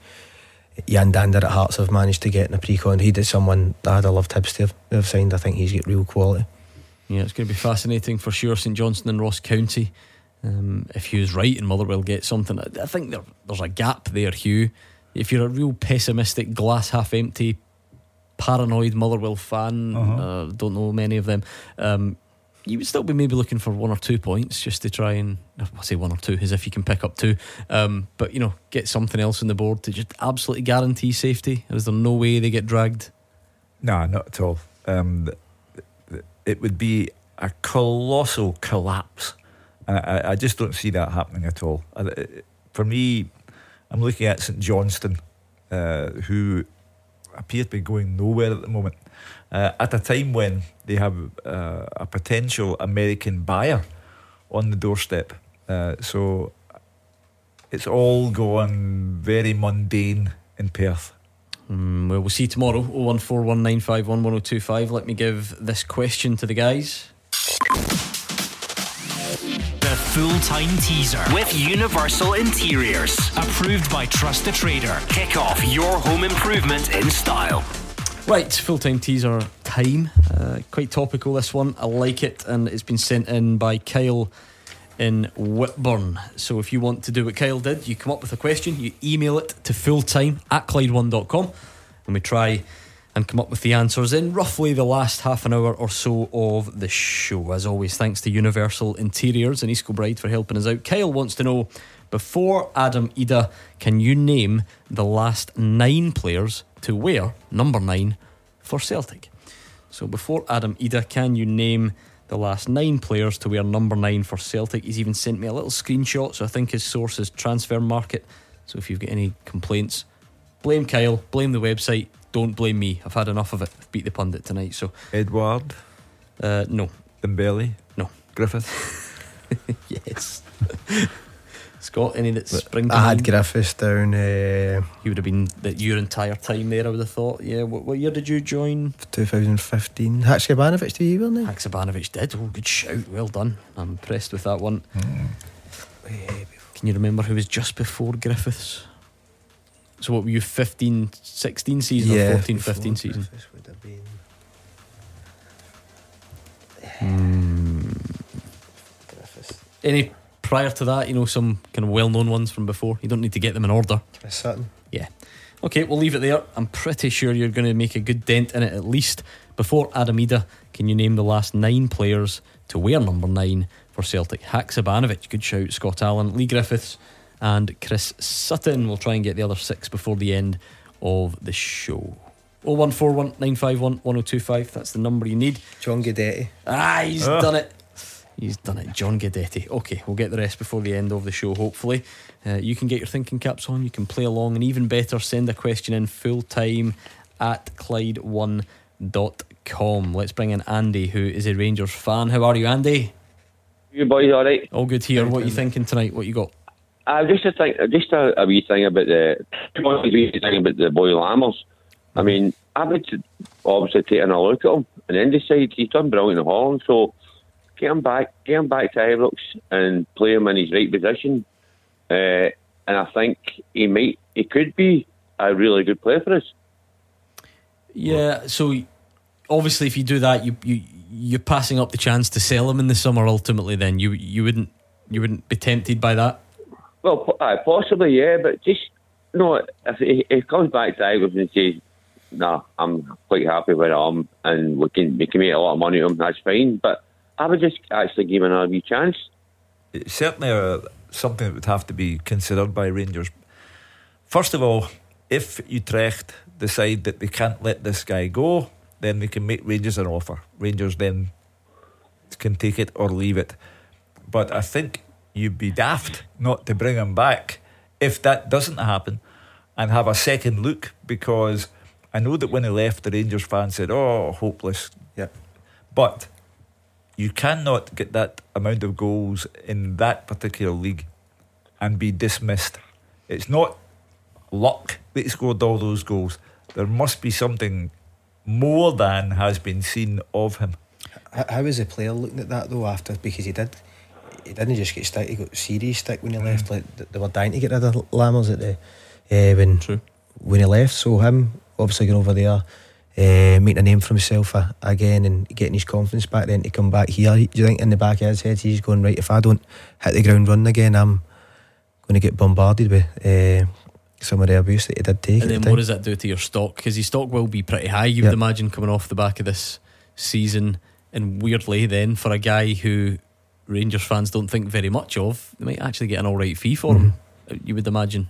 Jan Dander at Hearts have managed to get in a pre-con. He did someone that I'd have loved Hibs to have signed. I think he's got real quality. Yeah, it's going to be fascinating for sure. St Johnstone and Ross County. Um, if Hugh's right and Motherwell get something, I think there, there's a gap there, Hugh. If you're a real pessimistic, glass half empty, paranoid Motherwell fan, Uh-huh. uh, don't know many of them, um, you would still be maybe looking for one or two points just to try and, I say one or two as if you can pick up two, um, but you know, get something else on the board to just absolutely guarantee safety. Is there no way they get dragged? Nah, not at all. Um, th- th- it would be a colossal collapse, and I, I just don't see that happening at all. Uh, For me, I'm looking at St Johnstone, uh, who appear to be going nowhere at the moment, uh, at a time when they have uh, a potential American buyer on the doorstep. Uh, so it's all gone very mundane in Perth. Mm, well, we'll see tomorrow. oh one four one, nine five one, one oh two five. Let me give this question to the guys. The full-time teaser with Universal Interiors. Approved by Trust the Trader. Kick off your home improvement in style. Right, full-time teaser time. Uh, quite topical, this one. I like it, and it's been sent in by Kyle in Whitburn. So if you want to do what Kyle did, you come up with a question, you email it to fulltime at Clyde one dot com, and we try and come up with the answers in roughly the last half an hour or so of the show. As always, thanks to Universal Interiors and East Kilbride for helping us out. Kyle wants to know, before Adam Ida, can you name the last nine players to wear number nine for Celtic? So before Adam Ida, can you name the last nine players to wear number nine for Celtic? He's even sent me a little screenshot, so I think his source is Transfer Market. So if you've got any complaints, blame Kyle, blame the website, don't blame me. I've had enough of it. I've beat the pundit tonight. So Edward, uh, no. Dembele, no. Griffith. Yes. Scott, any that spring to I had mind? Griffiths down. Uh, You would have been that your entire time there, I would have thought. Yeah. What, what year did you join? twenty fifteen. Haksabanovic to you, weren't they? Haksabanovic did. Oh, good shout. Well done. I'm impressed with that one. Mm. Can you remember who was just before Griffiths? So what were you, fifteen sixteen season Yeah, or fourteen before fifteen season? Griffiths would have been. Hmm. Any prior to that, you know, some kind of well-known ones from before? You don't need to get them in order. Chris Sutton. Yeah. Okay, we'll leave it there. I'm pretty sure you're going to make a good dent in it at least. Before Adam Ida, can you name the last nine players to wear number nine for Celtic? Haksabanovic, good shout. Scott Allen, Lee Griffiths and Chris Sutton. We'll try and get the other six before the end of the show. oh one four one, nine five one, one oh two five. That's the number you need. John Guidetti. Ah, he's Oh. done it. He's done it, John Guidetti. Okay, we'll get the rest before the end of the show, hopefully. Uh, you can get your thinking caps on, you can play along, and even better, send a question in full time at Clyde one dot com. Let's bring in Andy, who is a Rangers fan. How are you, Andy? You boys all right? All good here. What are you thinking tonight? What you got? Uh, just a thing, just a, a wee thing about the one wee thing about the boy Lammers. I mean, I would obviously take a look at him and then decide he's done brilliant in Holland. So get him back, get him back to Ibrox and play him in his right position. Uh, and I think he might, he could be a really good player for us. Yeah. So obviously, if you do that, you you you're passing up the chance to sell him in the summer. Ultimately, then you you wouldn't you wouldn't be tempted by that. Well, uh, possibly, yeah, but just no. If he, he comes back to Ibrox and says, "Nah, I'm quite happy where I am, and we can we can make a lot of money on him," that's fine. But I would just actually give him another wee chance. It's certainly a, something that would have to be considered by Rangers. First of all, if Utrecht decide that they can't let this guy go, then they can make Rangers an offer. Rangers then can take it or leave it. But I think you'd be daft not to bring him back if that doesn't happen and have a second look, because I know that when he left, the Rangers fans said, "Oh, hopeless." Yeah. But you cannot get that amount of goals in that particular league and be dismissed. It's not luck that he scored all those goals. There must be something more than has been seen of him. How is the player looking at that though after? Because he did he didn't just get stick, he got serious stick when he left. Like they were dying to get rid of Lammers at the uh, when True. when he left. So him obviously going over there, uh, making a name for himself uh, again and getting his confidence back, then to come back here. Do you think in the back of his head he's going, right, if I don't hit the ground running again, I'm going to get bombarded with uh, some of the abuse that he did take? And then what does that do to your stock? Because his stock will be pretty high, you yep. would imagine, coming off the back of this season. And weirdly then, for a guy who Rangers fans don't think very much of, they might actually get an alright fee for mm-hmm. him, you would imagine.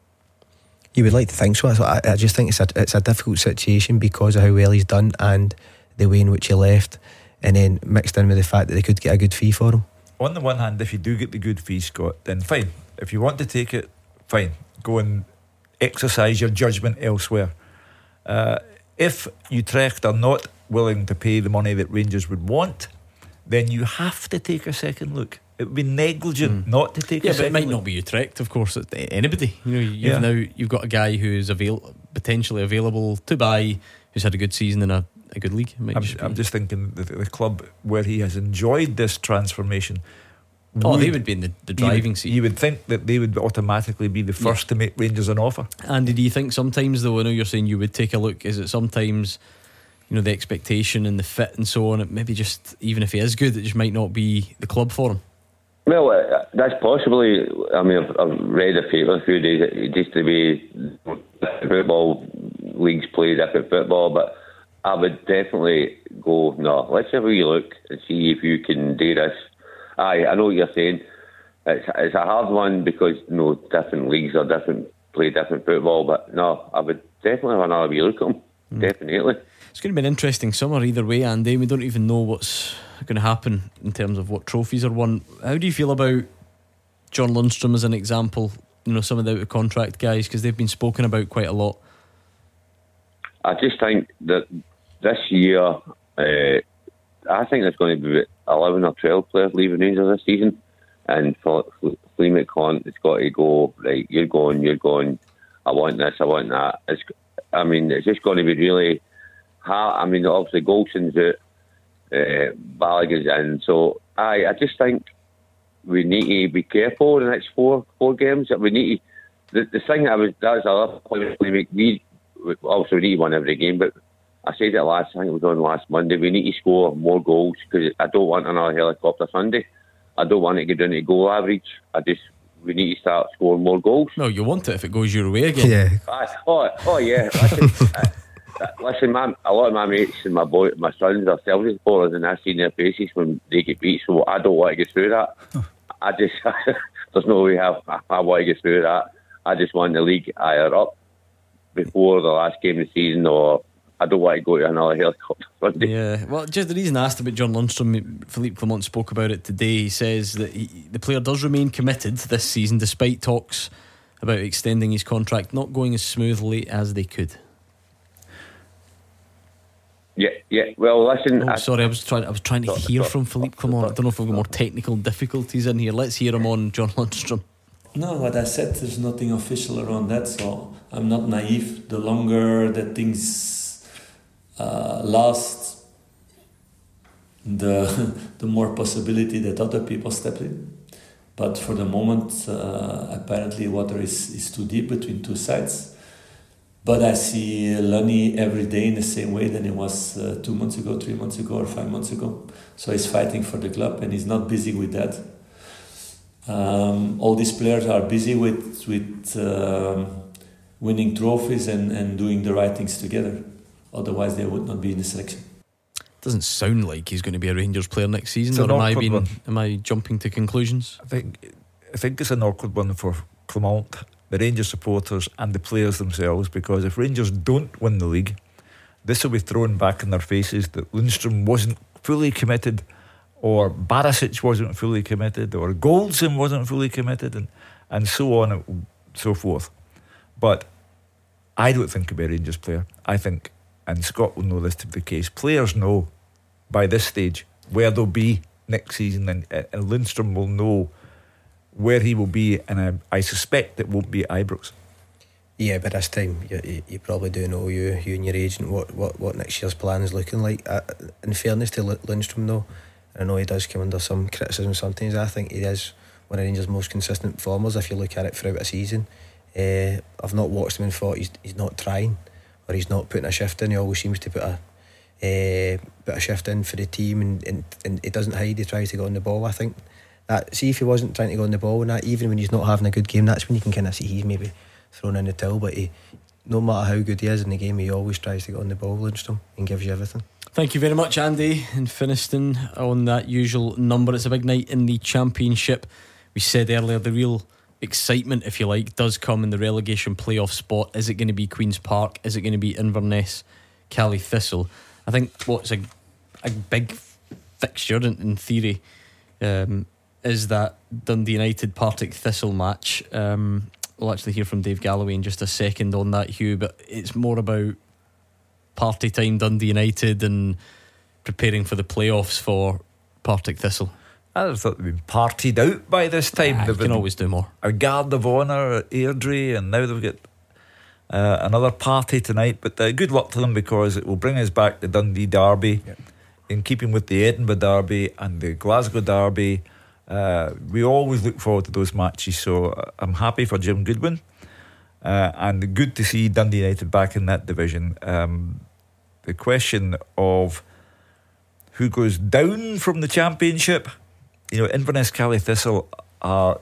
You would like to think so. I, I just think it's a, it's a difficult situation because of how well he's done and the way in which he left, and then mixed in with the fact that they could get a good fee for him. On the one hand, if you do get the good fee, Scott, then fine. If you want to take it, fine. Go and exercise your judgment elsewhere. Uh, if Utrecht are not willing to pay the money that Rangers would want, then you have to take a second look. It would be negligent mm. not to take yeah, a second look. Yeah, but it might not be Utrecht, of course. Anybody, you know, you've yeah. now you've got a guy who's avail- potentially available to buy, who's had a good season in a, a good league. I'm just, I'm just thinking that the club where he has enjoyed this transformation. Oh, would, they would be in the, the driving would, seat. You would think that they would automatically be the first yeah. to make Rangers an offer. And do you think sometimes, though, I know you're saying you would take a look, is it sometimes, you know, the expectation and the fit and so on, it maybe just, even if he is good, it just might not be the club for him? Well, uh, that's possibly, I mean, I've, I've read a paper a few days, just the way football leagues play different football, but I would definitely go, no, let's have a wee look and see if you can do this. Aye, I know what you're saying. It's it's a hard one because you know different leagues are different, play different football. But no, I would definitely have another wee look at them. Mm. Definitely. It's going to be an interesting summer either way, Andy. We don't even know what's going to happen in terms of what trophies are won. How do you feel about John Lundstram as an example? You know, some of the out of contract guys, because they've been spoken about quite a lot. I just think that this year, uh, I think there's going to be eleven or twelve players leaving Rangers this season, and for Liam McCon, it's got to go, right, you're going, you're going, I want this, I want that. It's, I mean, it's just going to be really hard. I mean, obviously Golson's out, uh, Balogun's in, so I, I just think we need to be careful in the next four four games. We need to, the, the thing that I was, that was another point we make, we, obviously we need to win every game, but I said it last, I think it was on last Monday, we need to score more goals because I don't want another helicopter Sunday. I don't want it to go down to goal average. I just, we need to start scoring more goals. No, you want it if it goes your way again. Yeah. I, oh, oh yeah. Listen, uh, listen, man, a lot of my mates and my boy, my sons are Celtic supporters, and I've seen their faces when they get beat, so I don't want to get through that. I just, there's no way I, I want to get through that. I just want the league higher up before the last game of the season, or I don't want to go to another helicopter Sunday. Yeah, well, just the reason I asked about John Lundstram, Philippe Clement spoke about it today. He says that he, the player does remain committed this season despite talks about extending his contract not going as smoothly as they could. Yeah, yeah. Well, listen. Oh, I, sorry, I was trying. I was trying to hear from Philippe Clement. I don't know if we've got more technical difficulties in here. Let's hear him on John Lundstram. No, what I said, there's nothing official around that, so I'm not naive. The longer that things uh, last, the the more possibility that other people step in. But for the moment, uh, apparently water is, is too deep between two sides. But I see Lunny every day in the same way than he was uh, two months ago, three months ago, or five months ago. So he's fighting for the club, and he's not busy with that. Um, all these players are busy with with um, winning trophies and, and doing the right things together. Otherwise, they would not be in the selection. Doesn't sound like he's going to be a Rangers player next season. It's Or an am I awkward being, one. am I jumping to conclusions? I think I think it's an awkward one for Clement, the Rangers supporters and the players themselves, because if Rangers don't win the league, this will be thrown back in their faces that Lundstram wasn't fully committed, or Barisic wasn't fully committed, or Goldson wasn't fully committed, and, and so on and so forth. But I don't think he'll be a Rangers player. I think, and Scott will know this to be the case, players know by this stage where they'll be next season, and, and Lundstram will know where he will be, and I, I suspect it won't be at Ibrox. Yeah, by this time you, you, you probably do know, you you and your agent, what, what, what next year's plan is looking like. Uh, in fairness to Lundstram though, I know he does come under some criticism sometimes. I think he is one of Rangers' most consistent performers if you look at it throughout a season. uh, I've not watched him and thought he's, he's not trying, or he's not putting a shift in. He always seems to put a uh, put a shift in for the team, and, and, and he doesn't hide. He tries to go on the ball. I think that, see if he wasn't trying to go on the ball, and that even when he's not having a good game, that's when you can kind of see he's maybe thrown in the till. But he, no matter how good he is in the game, he always tries to get on the ball, Lundstram, and gives you everything. Thank you very much, Andy in Finniston, on that usual number. It's a big night in the Championship. We said earlier the real excitement, if you like, does come in the relegation playoff spot. Is it going to be Queen's Park? Is it going to be Inverness, Cali Thistle? I think what's a, a big fixture in, in theory um, is that Dundee United Partick Thistle match. um, We'll actually hear from Dave Galloway in just a second on that, Hugh, but it's more about party time Dundee United and preparing for the playoffs for Partick Thistle. I just thought they'd been partied out by this time. Yeah, They've you can always do more. A guard of honour at Airdrie, and now they've got uh, another party tonight. But uh, good luck to them, because it will bring us back to Dundee Derby, yep. in keeping with the Edinburgh Derby and the Glasgow Derby. Uh, we always look forward to those matches, so I'm happy for Jim Goodwin, uh, and good to see Dundee United back in that division. Um, the question of who goes down from the Championship, you know, Inverness Cali Thistle are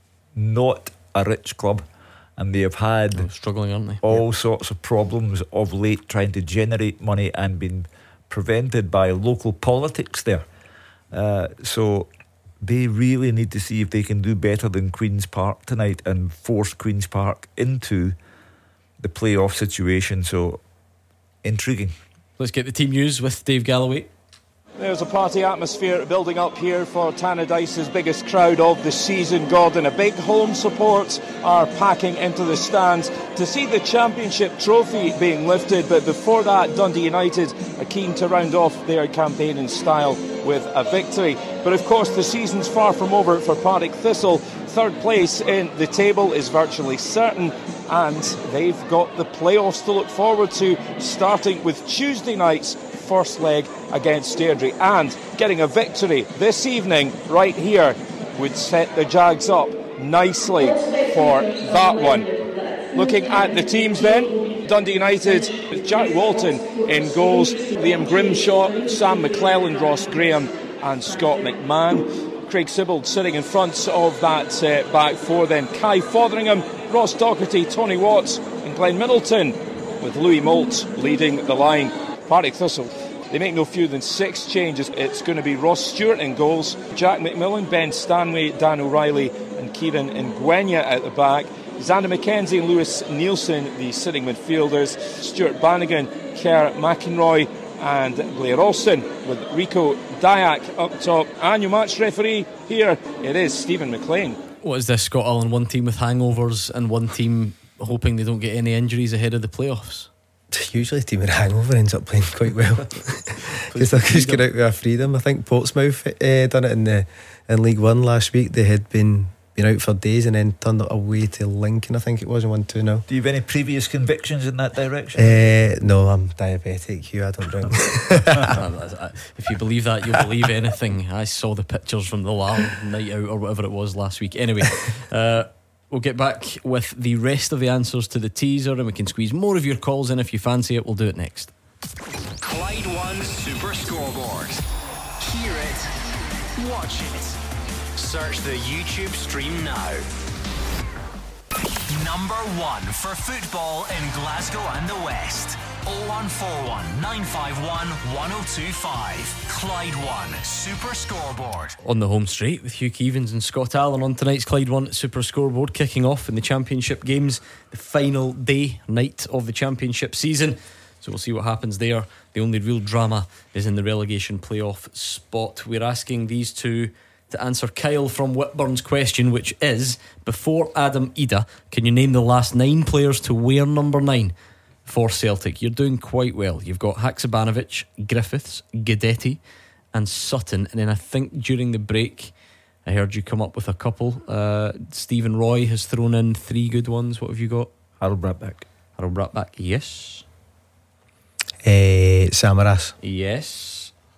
not a rich club, and they have had oh, struggling, aren't they? all yep. sorts of problems of late trying to generate money and been prevented by local politics there. Uh, so they really need to see if they can do better than Queen's Park tonight and force Queen's Park into the playoff situation. So intriguing. Let's get the team news with Dave Galloway. There's a party atmosphere building up here for Tannadice's biggest crowd of the season, Gordon. A big home support are packing into the stands to see the Championship trophy being lifted. But before that, Dundee United are keen to round off their campaign in style with a victory. But of course, the season's far from over for Partick Thistle. Third place in the table is virtually certain, and they've got the playoffs to look forward to, starting with Tuesday night's first leg against Airdrie, and getting a victory this evening right here would set the Jags up nicely for that one. Looking at the teams then, Dundee United with Jack Walton in goals, Liam Grimshaw, Sam McClelland, Ross Graham and Scott McMahon. Craig Sibbald sitting in front of that uh, back four, then Kai Fotheringham, Ross Docherty, Tony Watts and Glenn Middleton, with Louis Moult leading the line. Partick Thistle, they make no fewer than six changes. It's going to be Ross Stewart in goals, Jack McMillan, Ben Stanley, Dan O'Reilly and Kieran Ngwenya at the back. Xander McKenzie and Lewis Nielsen, the sitting midfielders. Stuart Bannigan, Kerr McInroy and Blair Olsen, with Rico Dyack up top. And your match referee here, it is Stephen McLean. What is this, Scott Allen? One team with hangovers and one team hoping they don't get any injuries ahead of the playoffs? Usually, the team with a hangover ends up playing quite well because they just get out with a freedom. I think Portsmouth uh, done it in the in League One last week. They had been been out for days and then turned it away to Lincoln. I think it was and won two nil. Do you have any previous convictions in that direction? Uh, no, I'm diabetic. Hugh, I don't drink. If you believe that, you'll believe anything. I saw the pictures from the Lal night out or whatever it was last week. Anyway, uh, we'll get back with the rest of the answers to the teaser, and we can squeeze more of your calls in if you fancy it. We'll do it next. Clyde One Super Scoreboard. Hear it, watch it. Search the YouTube stream now. Number one for football in Glasgow and the West. oh one four one, nine five one, one oh two five. Clyde One Super Scoreboard. On the home straight with Hugh Keevins and Scott Allen on tonight's Clyde One Super Scoreboard, kicking off in the Championship games, the final day, night of the Championship season. So we'll see what happens there. The only real drama is in the relegation playoff spot. We're asking these two to answer Kyle from Whitburn's question, which is, before Adam Ida, can you name the last nine players to wear number nine for Celtic? You're doing quite well. You've got Haksabanovic, Griffiths, Guidetti and Sutton. And then I think during the break I heard you come up with a couple. uh, Stephen Roy has thrown in three good ones. What have you got? Harold Bratback. Harold Bratback, yes. uh, Samaras. Yes.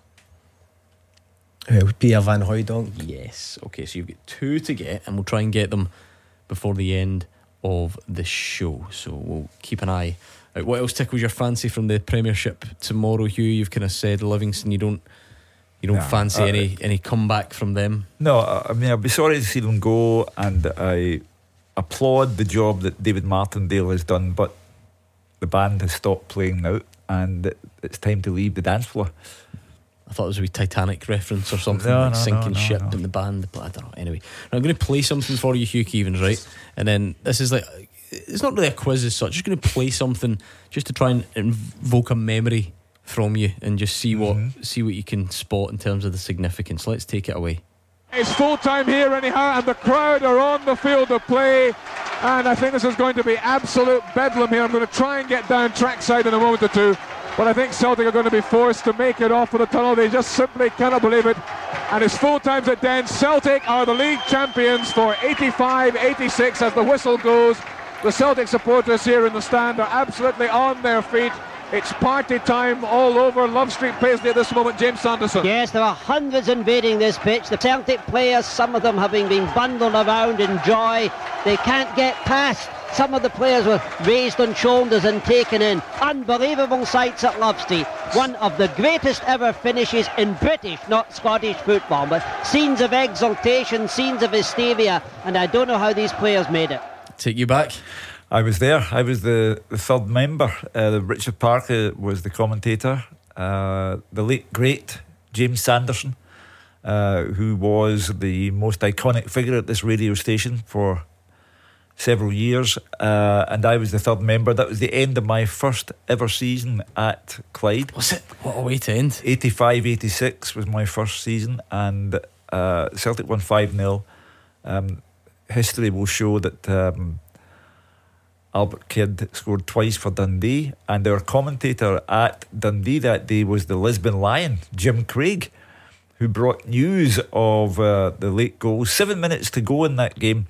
It would be a Van Hooijdonk. Yes. Okay, so you've got two to get, and we'll try and get them before the end of the show. So we'll keep an eye out. What else tickles your fancy from the Premiership tomorrow, Hugh? You've kind of said Livingston. You don't, you don't Nah, fancy uh, any any comeback from them. No, I mean, I'd be sorry to see them go, and I applaud the job that David Martindale has done, but the band has stopped playing now, and it's time to leave the dance floor. I thought it was a wee Titanic reference or something, No, like no, sinking no, no, ship no. and the band. I don't know. Anyway, now I'm going to play something for you, Hugh Keevins, right? And then this is like, it's not really a quiz as such. Just going to play something just to try and invoke a memory from you and just see what mm-hmm. see what you can spot in terms of the significance. Let's take it away. It's full time here anyhow, and the crowd are on the field of play, and I think this is going to be absolute bedlam here. I'm going to try and get down trackside in a moment or two, but I think Celtic are going to be forced to make it off for the tunnel. They just simply cannot believe it. And it's full times at Den. Celtic are the league champions for eighty-five eighty-six as the whistle goes. The Celtic supporters here in the stand are absolutely on their feet. It's party time all over Love Street Paisley at this moment. James Sanderson. Yes, there are hundreds invading this pitch. The Celtic players, some of them having been bundled around in joy. They can't get past. Some of the players were raised on shoulders and taken in. Unbelievable sights at Love Street. One of the greatest ever finishes in British, not Scottish football. But scenes of exultation, scenes of hysteria, and I don't know how these players made it. Take you back. I was there. I was the, the third member. Uh, Richard Parker was the commentator. Uh, the late, great James Sanderson, uh, who was the most iconic figure at this radio station for several years. Uh, and I was the third member. That was the end of my first ever season at Clyde. Was it? What a way to end. eighty-five eighty-six was my first season, and uh, Celtic won five nil. Um, history will show that Um, Albert Kidd scored twice for Dundee, and our commentator at Dundee that day was the Lisbon Lion, Jim Craig, who brought news of uh, the late goal. Seven minutes to go in that game.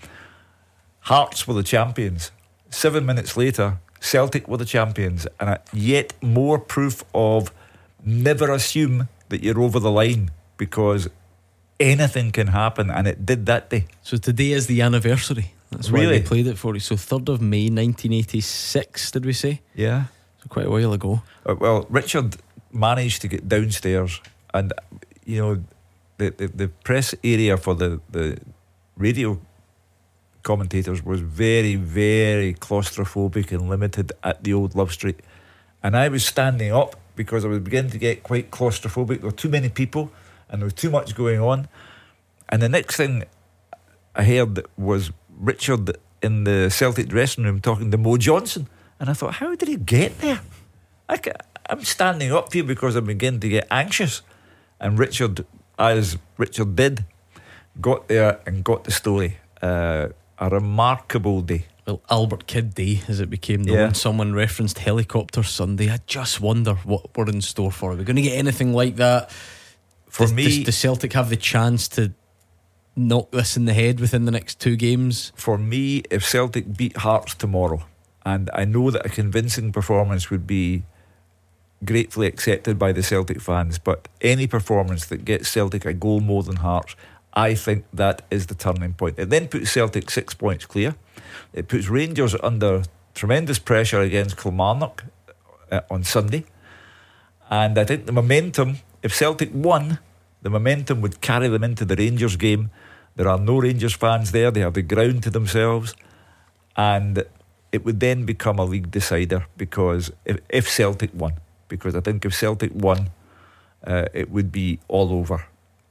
Hearts were the champions. Seven minutes later, Celtic were the champions, and uh, yet more proof of never assume that you're over the line, because anything can happen, and it did that day. So today is the anniversary. That's why Really? they played it for you. So third of May nineteen eighty-six, did we say? Yeah. So quite a while ago. Uh, well, Richard managed to get downstairs, and you know the, the, the press area for the, the radio commentators was very, very claustrophobic and limited at the old Love Street. And I was standing up because I was beginning to get quite claustrophobic. There were too many people and there was too much going on. And the next thing I heard was Richard in the Celtic dressing room talking to Mo Johnson, and I thought, how did he get there? I ca- I'm standing up here because I'm beginning to get anxious. And Richard, as Richard did, got there and got the story. Uh, a remarkable day. well, Albert Kidd Day, as it became known. Yeah. Someone referenced Helicopter Sunday. I just wonder what we're in store for. Are we going to get anything like that? For does, me, does, does Celtic have the chance to knock this in the head within the next two games? For me, if Celtic beat Hearts tomorrow, and I know that a convincing performance would be gratefully accepted by the Celtic fans, but any performance that gets Celtic a goal more than Hearts, I think that is the turning point. It then puts Celtic six points clear. It puts Rangers under tremendous pressure against Kilmarnock uh, on Sunday, and I think the momentum, if Celtic won, the momentum would carry them into the Rangers game. There are no Rangers fans there. They have the ground to themselves, and it would then become a league decider, because if, if Celtic won, because I think if Celtic won, uh, it would be all over.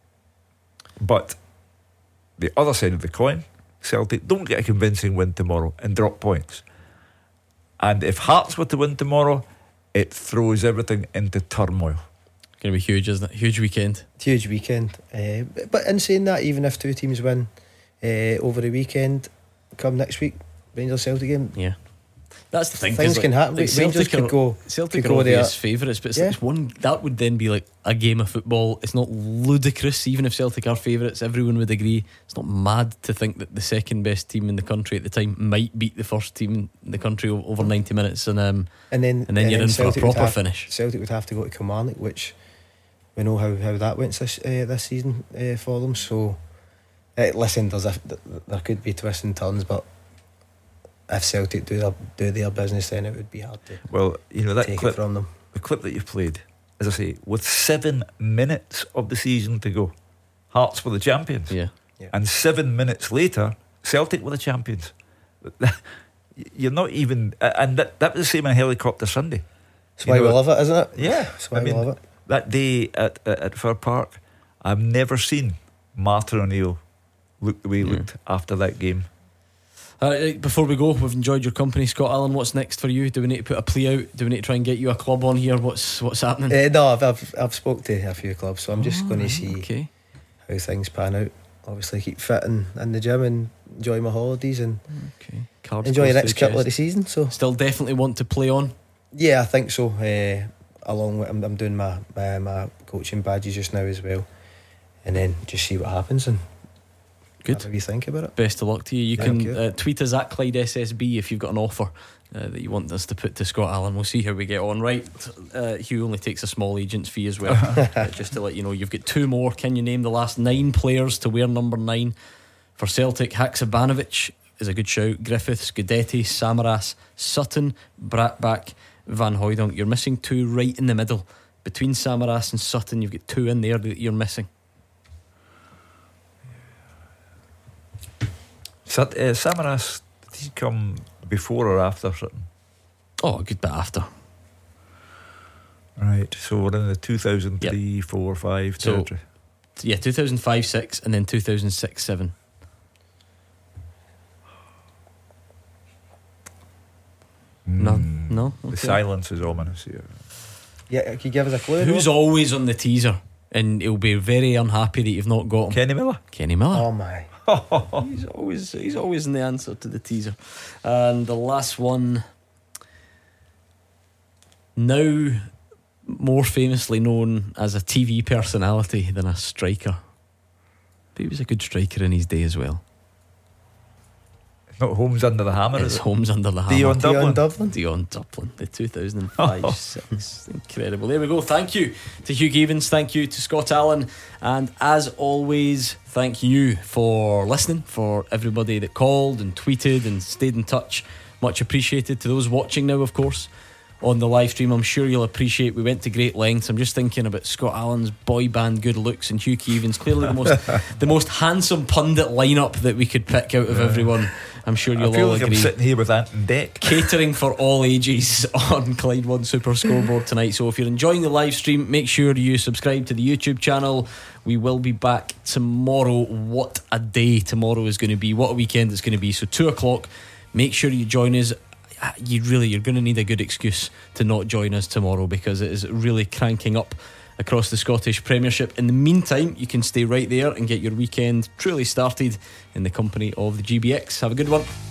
But the other side of the coin, Celtic don't get a convincing win tomorrow and drop points. And if Hearts were to win tomorrow, it throws everything into turmoil. It's going to be huge, isn't it? Huge weekend. Huge weekend. Uh, but in saying that, even if two teams win uh, over the weekend, come next week, Rangers Celtic game. Yeah. That's the thing. Things like, can happen. Like Rangers Celtic could are, go. Celtic could are go there. obvious favourites, but it's, Yeah. like it's one that would then be like a game of football. It's not ludicrous, even if Celtic are favourites. Everyone would agree. It's not mad to think that the second best team in the country at the time might beat the first team in the country o- over ninety minutes, and um, And then, and then you're in Celtic for a would proper have- finish. Celtic would have to go to Kilmarnock, which we know how, how that went this uh, this season uh, for them. So, uh, listen, there's a, there could be twists and turns, but if Celtic do their, do their business, then it would be hard to Well, you know that take clip it from them. The clip that you've played, as I say, with seven minutes of the season to go, Hearts were the champions. Yeah. Yeah. And seven minutes later, Celtic were the champions. You're not even, and that, that was the same on Helicopter Sunday. That's why we love it, isn't it? Yeah, That's why I we mean, love it. that day at at, at Fir Park, I've never seen Martin O'Neill look the way he Yeah. looked after that game. Uh, right, before we go, we've enjoyed your company, Scott Allen. What's next for you? Do we need to put a plea out? Do we need to try and get you a club on here? What's what's happening? Uh, no, I've, I've I've spoke to a few clubs, so I'm just Oh, going to right, see okay. how things pan out. Obviously, keep fit and in the gym and enjoy my holidays and Okay. Cards enjoy the close to next the couple of the chest. season. So Still definitely want to play on. yeah, I think so. Uh, along with I'm, I'm doing my, my my coaching badges just now as well, and then just see what happens and Good. have a wee think about it. Best of luck to you. You Thank can you. Uh, tweet us at Clyde S S B if you've got an offer uh, that you want us to put to Scott Allen. We'll see how we get on. Right, uh, Hugh only takes a small agent's fee as well. uh, just to let you know, you've got two more. Can you name the last nine players to wear number nine for Celtic? Haksabanovic is a good shout. Griffiths, Guidetti, Samaras, Sutton, Bratback, Van Hooijdonk. You're missing two right in the middle. Between Samaras and Sutton, you've got two in there that you're missing. Sut, uh, Samaras, did he come before or after Sutton? Oh, a good bit after. Right, so we're in the two thousand three, four, five So- territory. Yeah, two thousand five six and then two thousand six seven. No, no. The Okay. silence is ominous here. Yeah, can you give us a clue? Who's Rob? always on the teaser? And he'll be very unhappy that you've not got him. Kenny Miller. Kenny Miller. Oh my! he's always he's always in the answer to the teaser. And the last one, now more famously known as a T V personality than a striker, but he was a good striker in his day as well. Not Holmes under the hammer. It's is it? Holmes under the hammer. Dion Dublin. Dion Dublin. Dion Dublin, the two thousand five six. Incredible. There we go. Thank you to Hugh Gavins. Thank you to Scott Allen. And as always, thank you for listening, for everybody that called and tweeted and stayed in touch. Much appreciated. To those watching now, of course, on the live stream, I'm sure you'll appreciate we went to great lengths. I'm just thinking about Scott Allen's boy band good looks and Hugh Keevins, clearly the most the most handsome pundit lineup that we could pick out of everyone. I'm sure you'll I feel all like agree. I'm sitting here with Anton Deck. Catering for all ages on Clyde One Super Scoreboard tonight. So if you're enjoying the live stream, make sure you subscribe to the YouTube channel. We will be back tomorrow. What a day tomorrow is going to be. What a weekend it's going to be. So two o'clock, make sure you join us. You really, you're going to need a good excuse to not join us tomorrow, because it is really cranking up across the Scottish Premiership. In the meantime, you can stay right there and get your weekend truly started in the company of the G B X. Have a good one.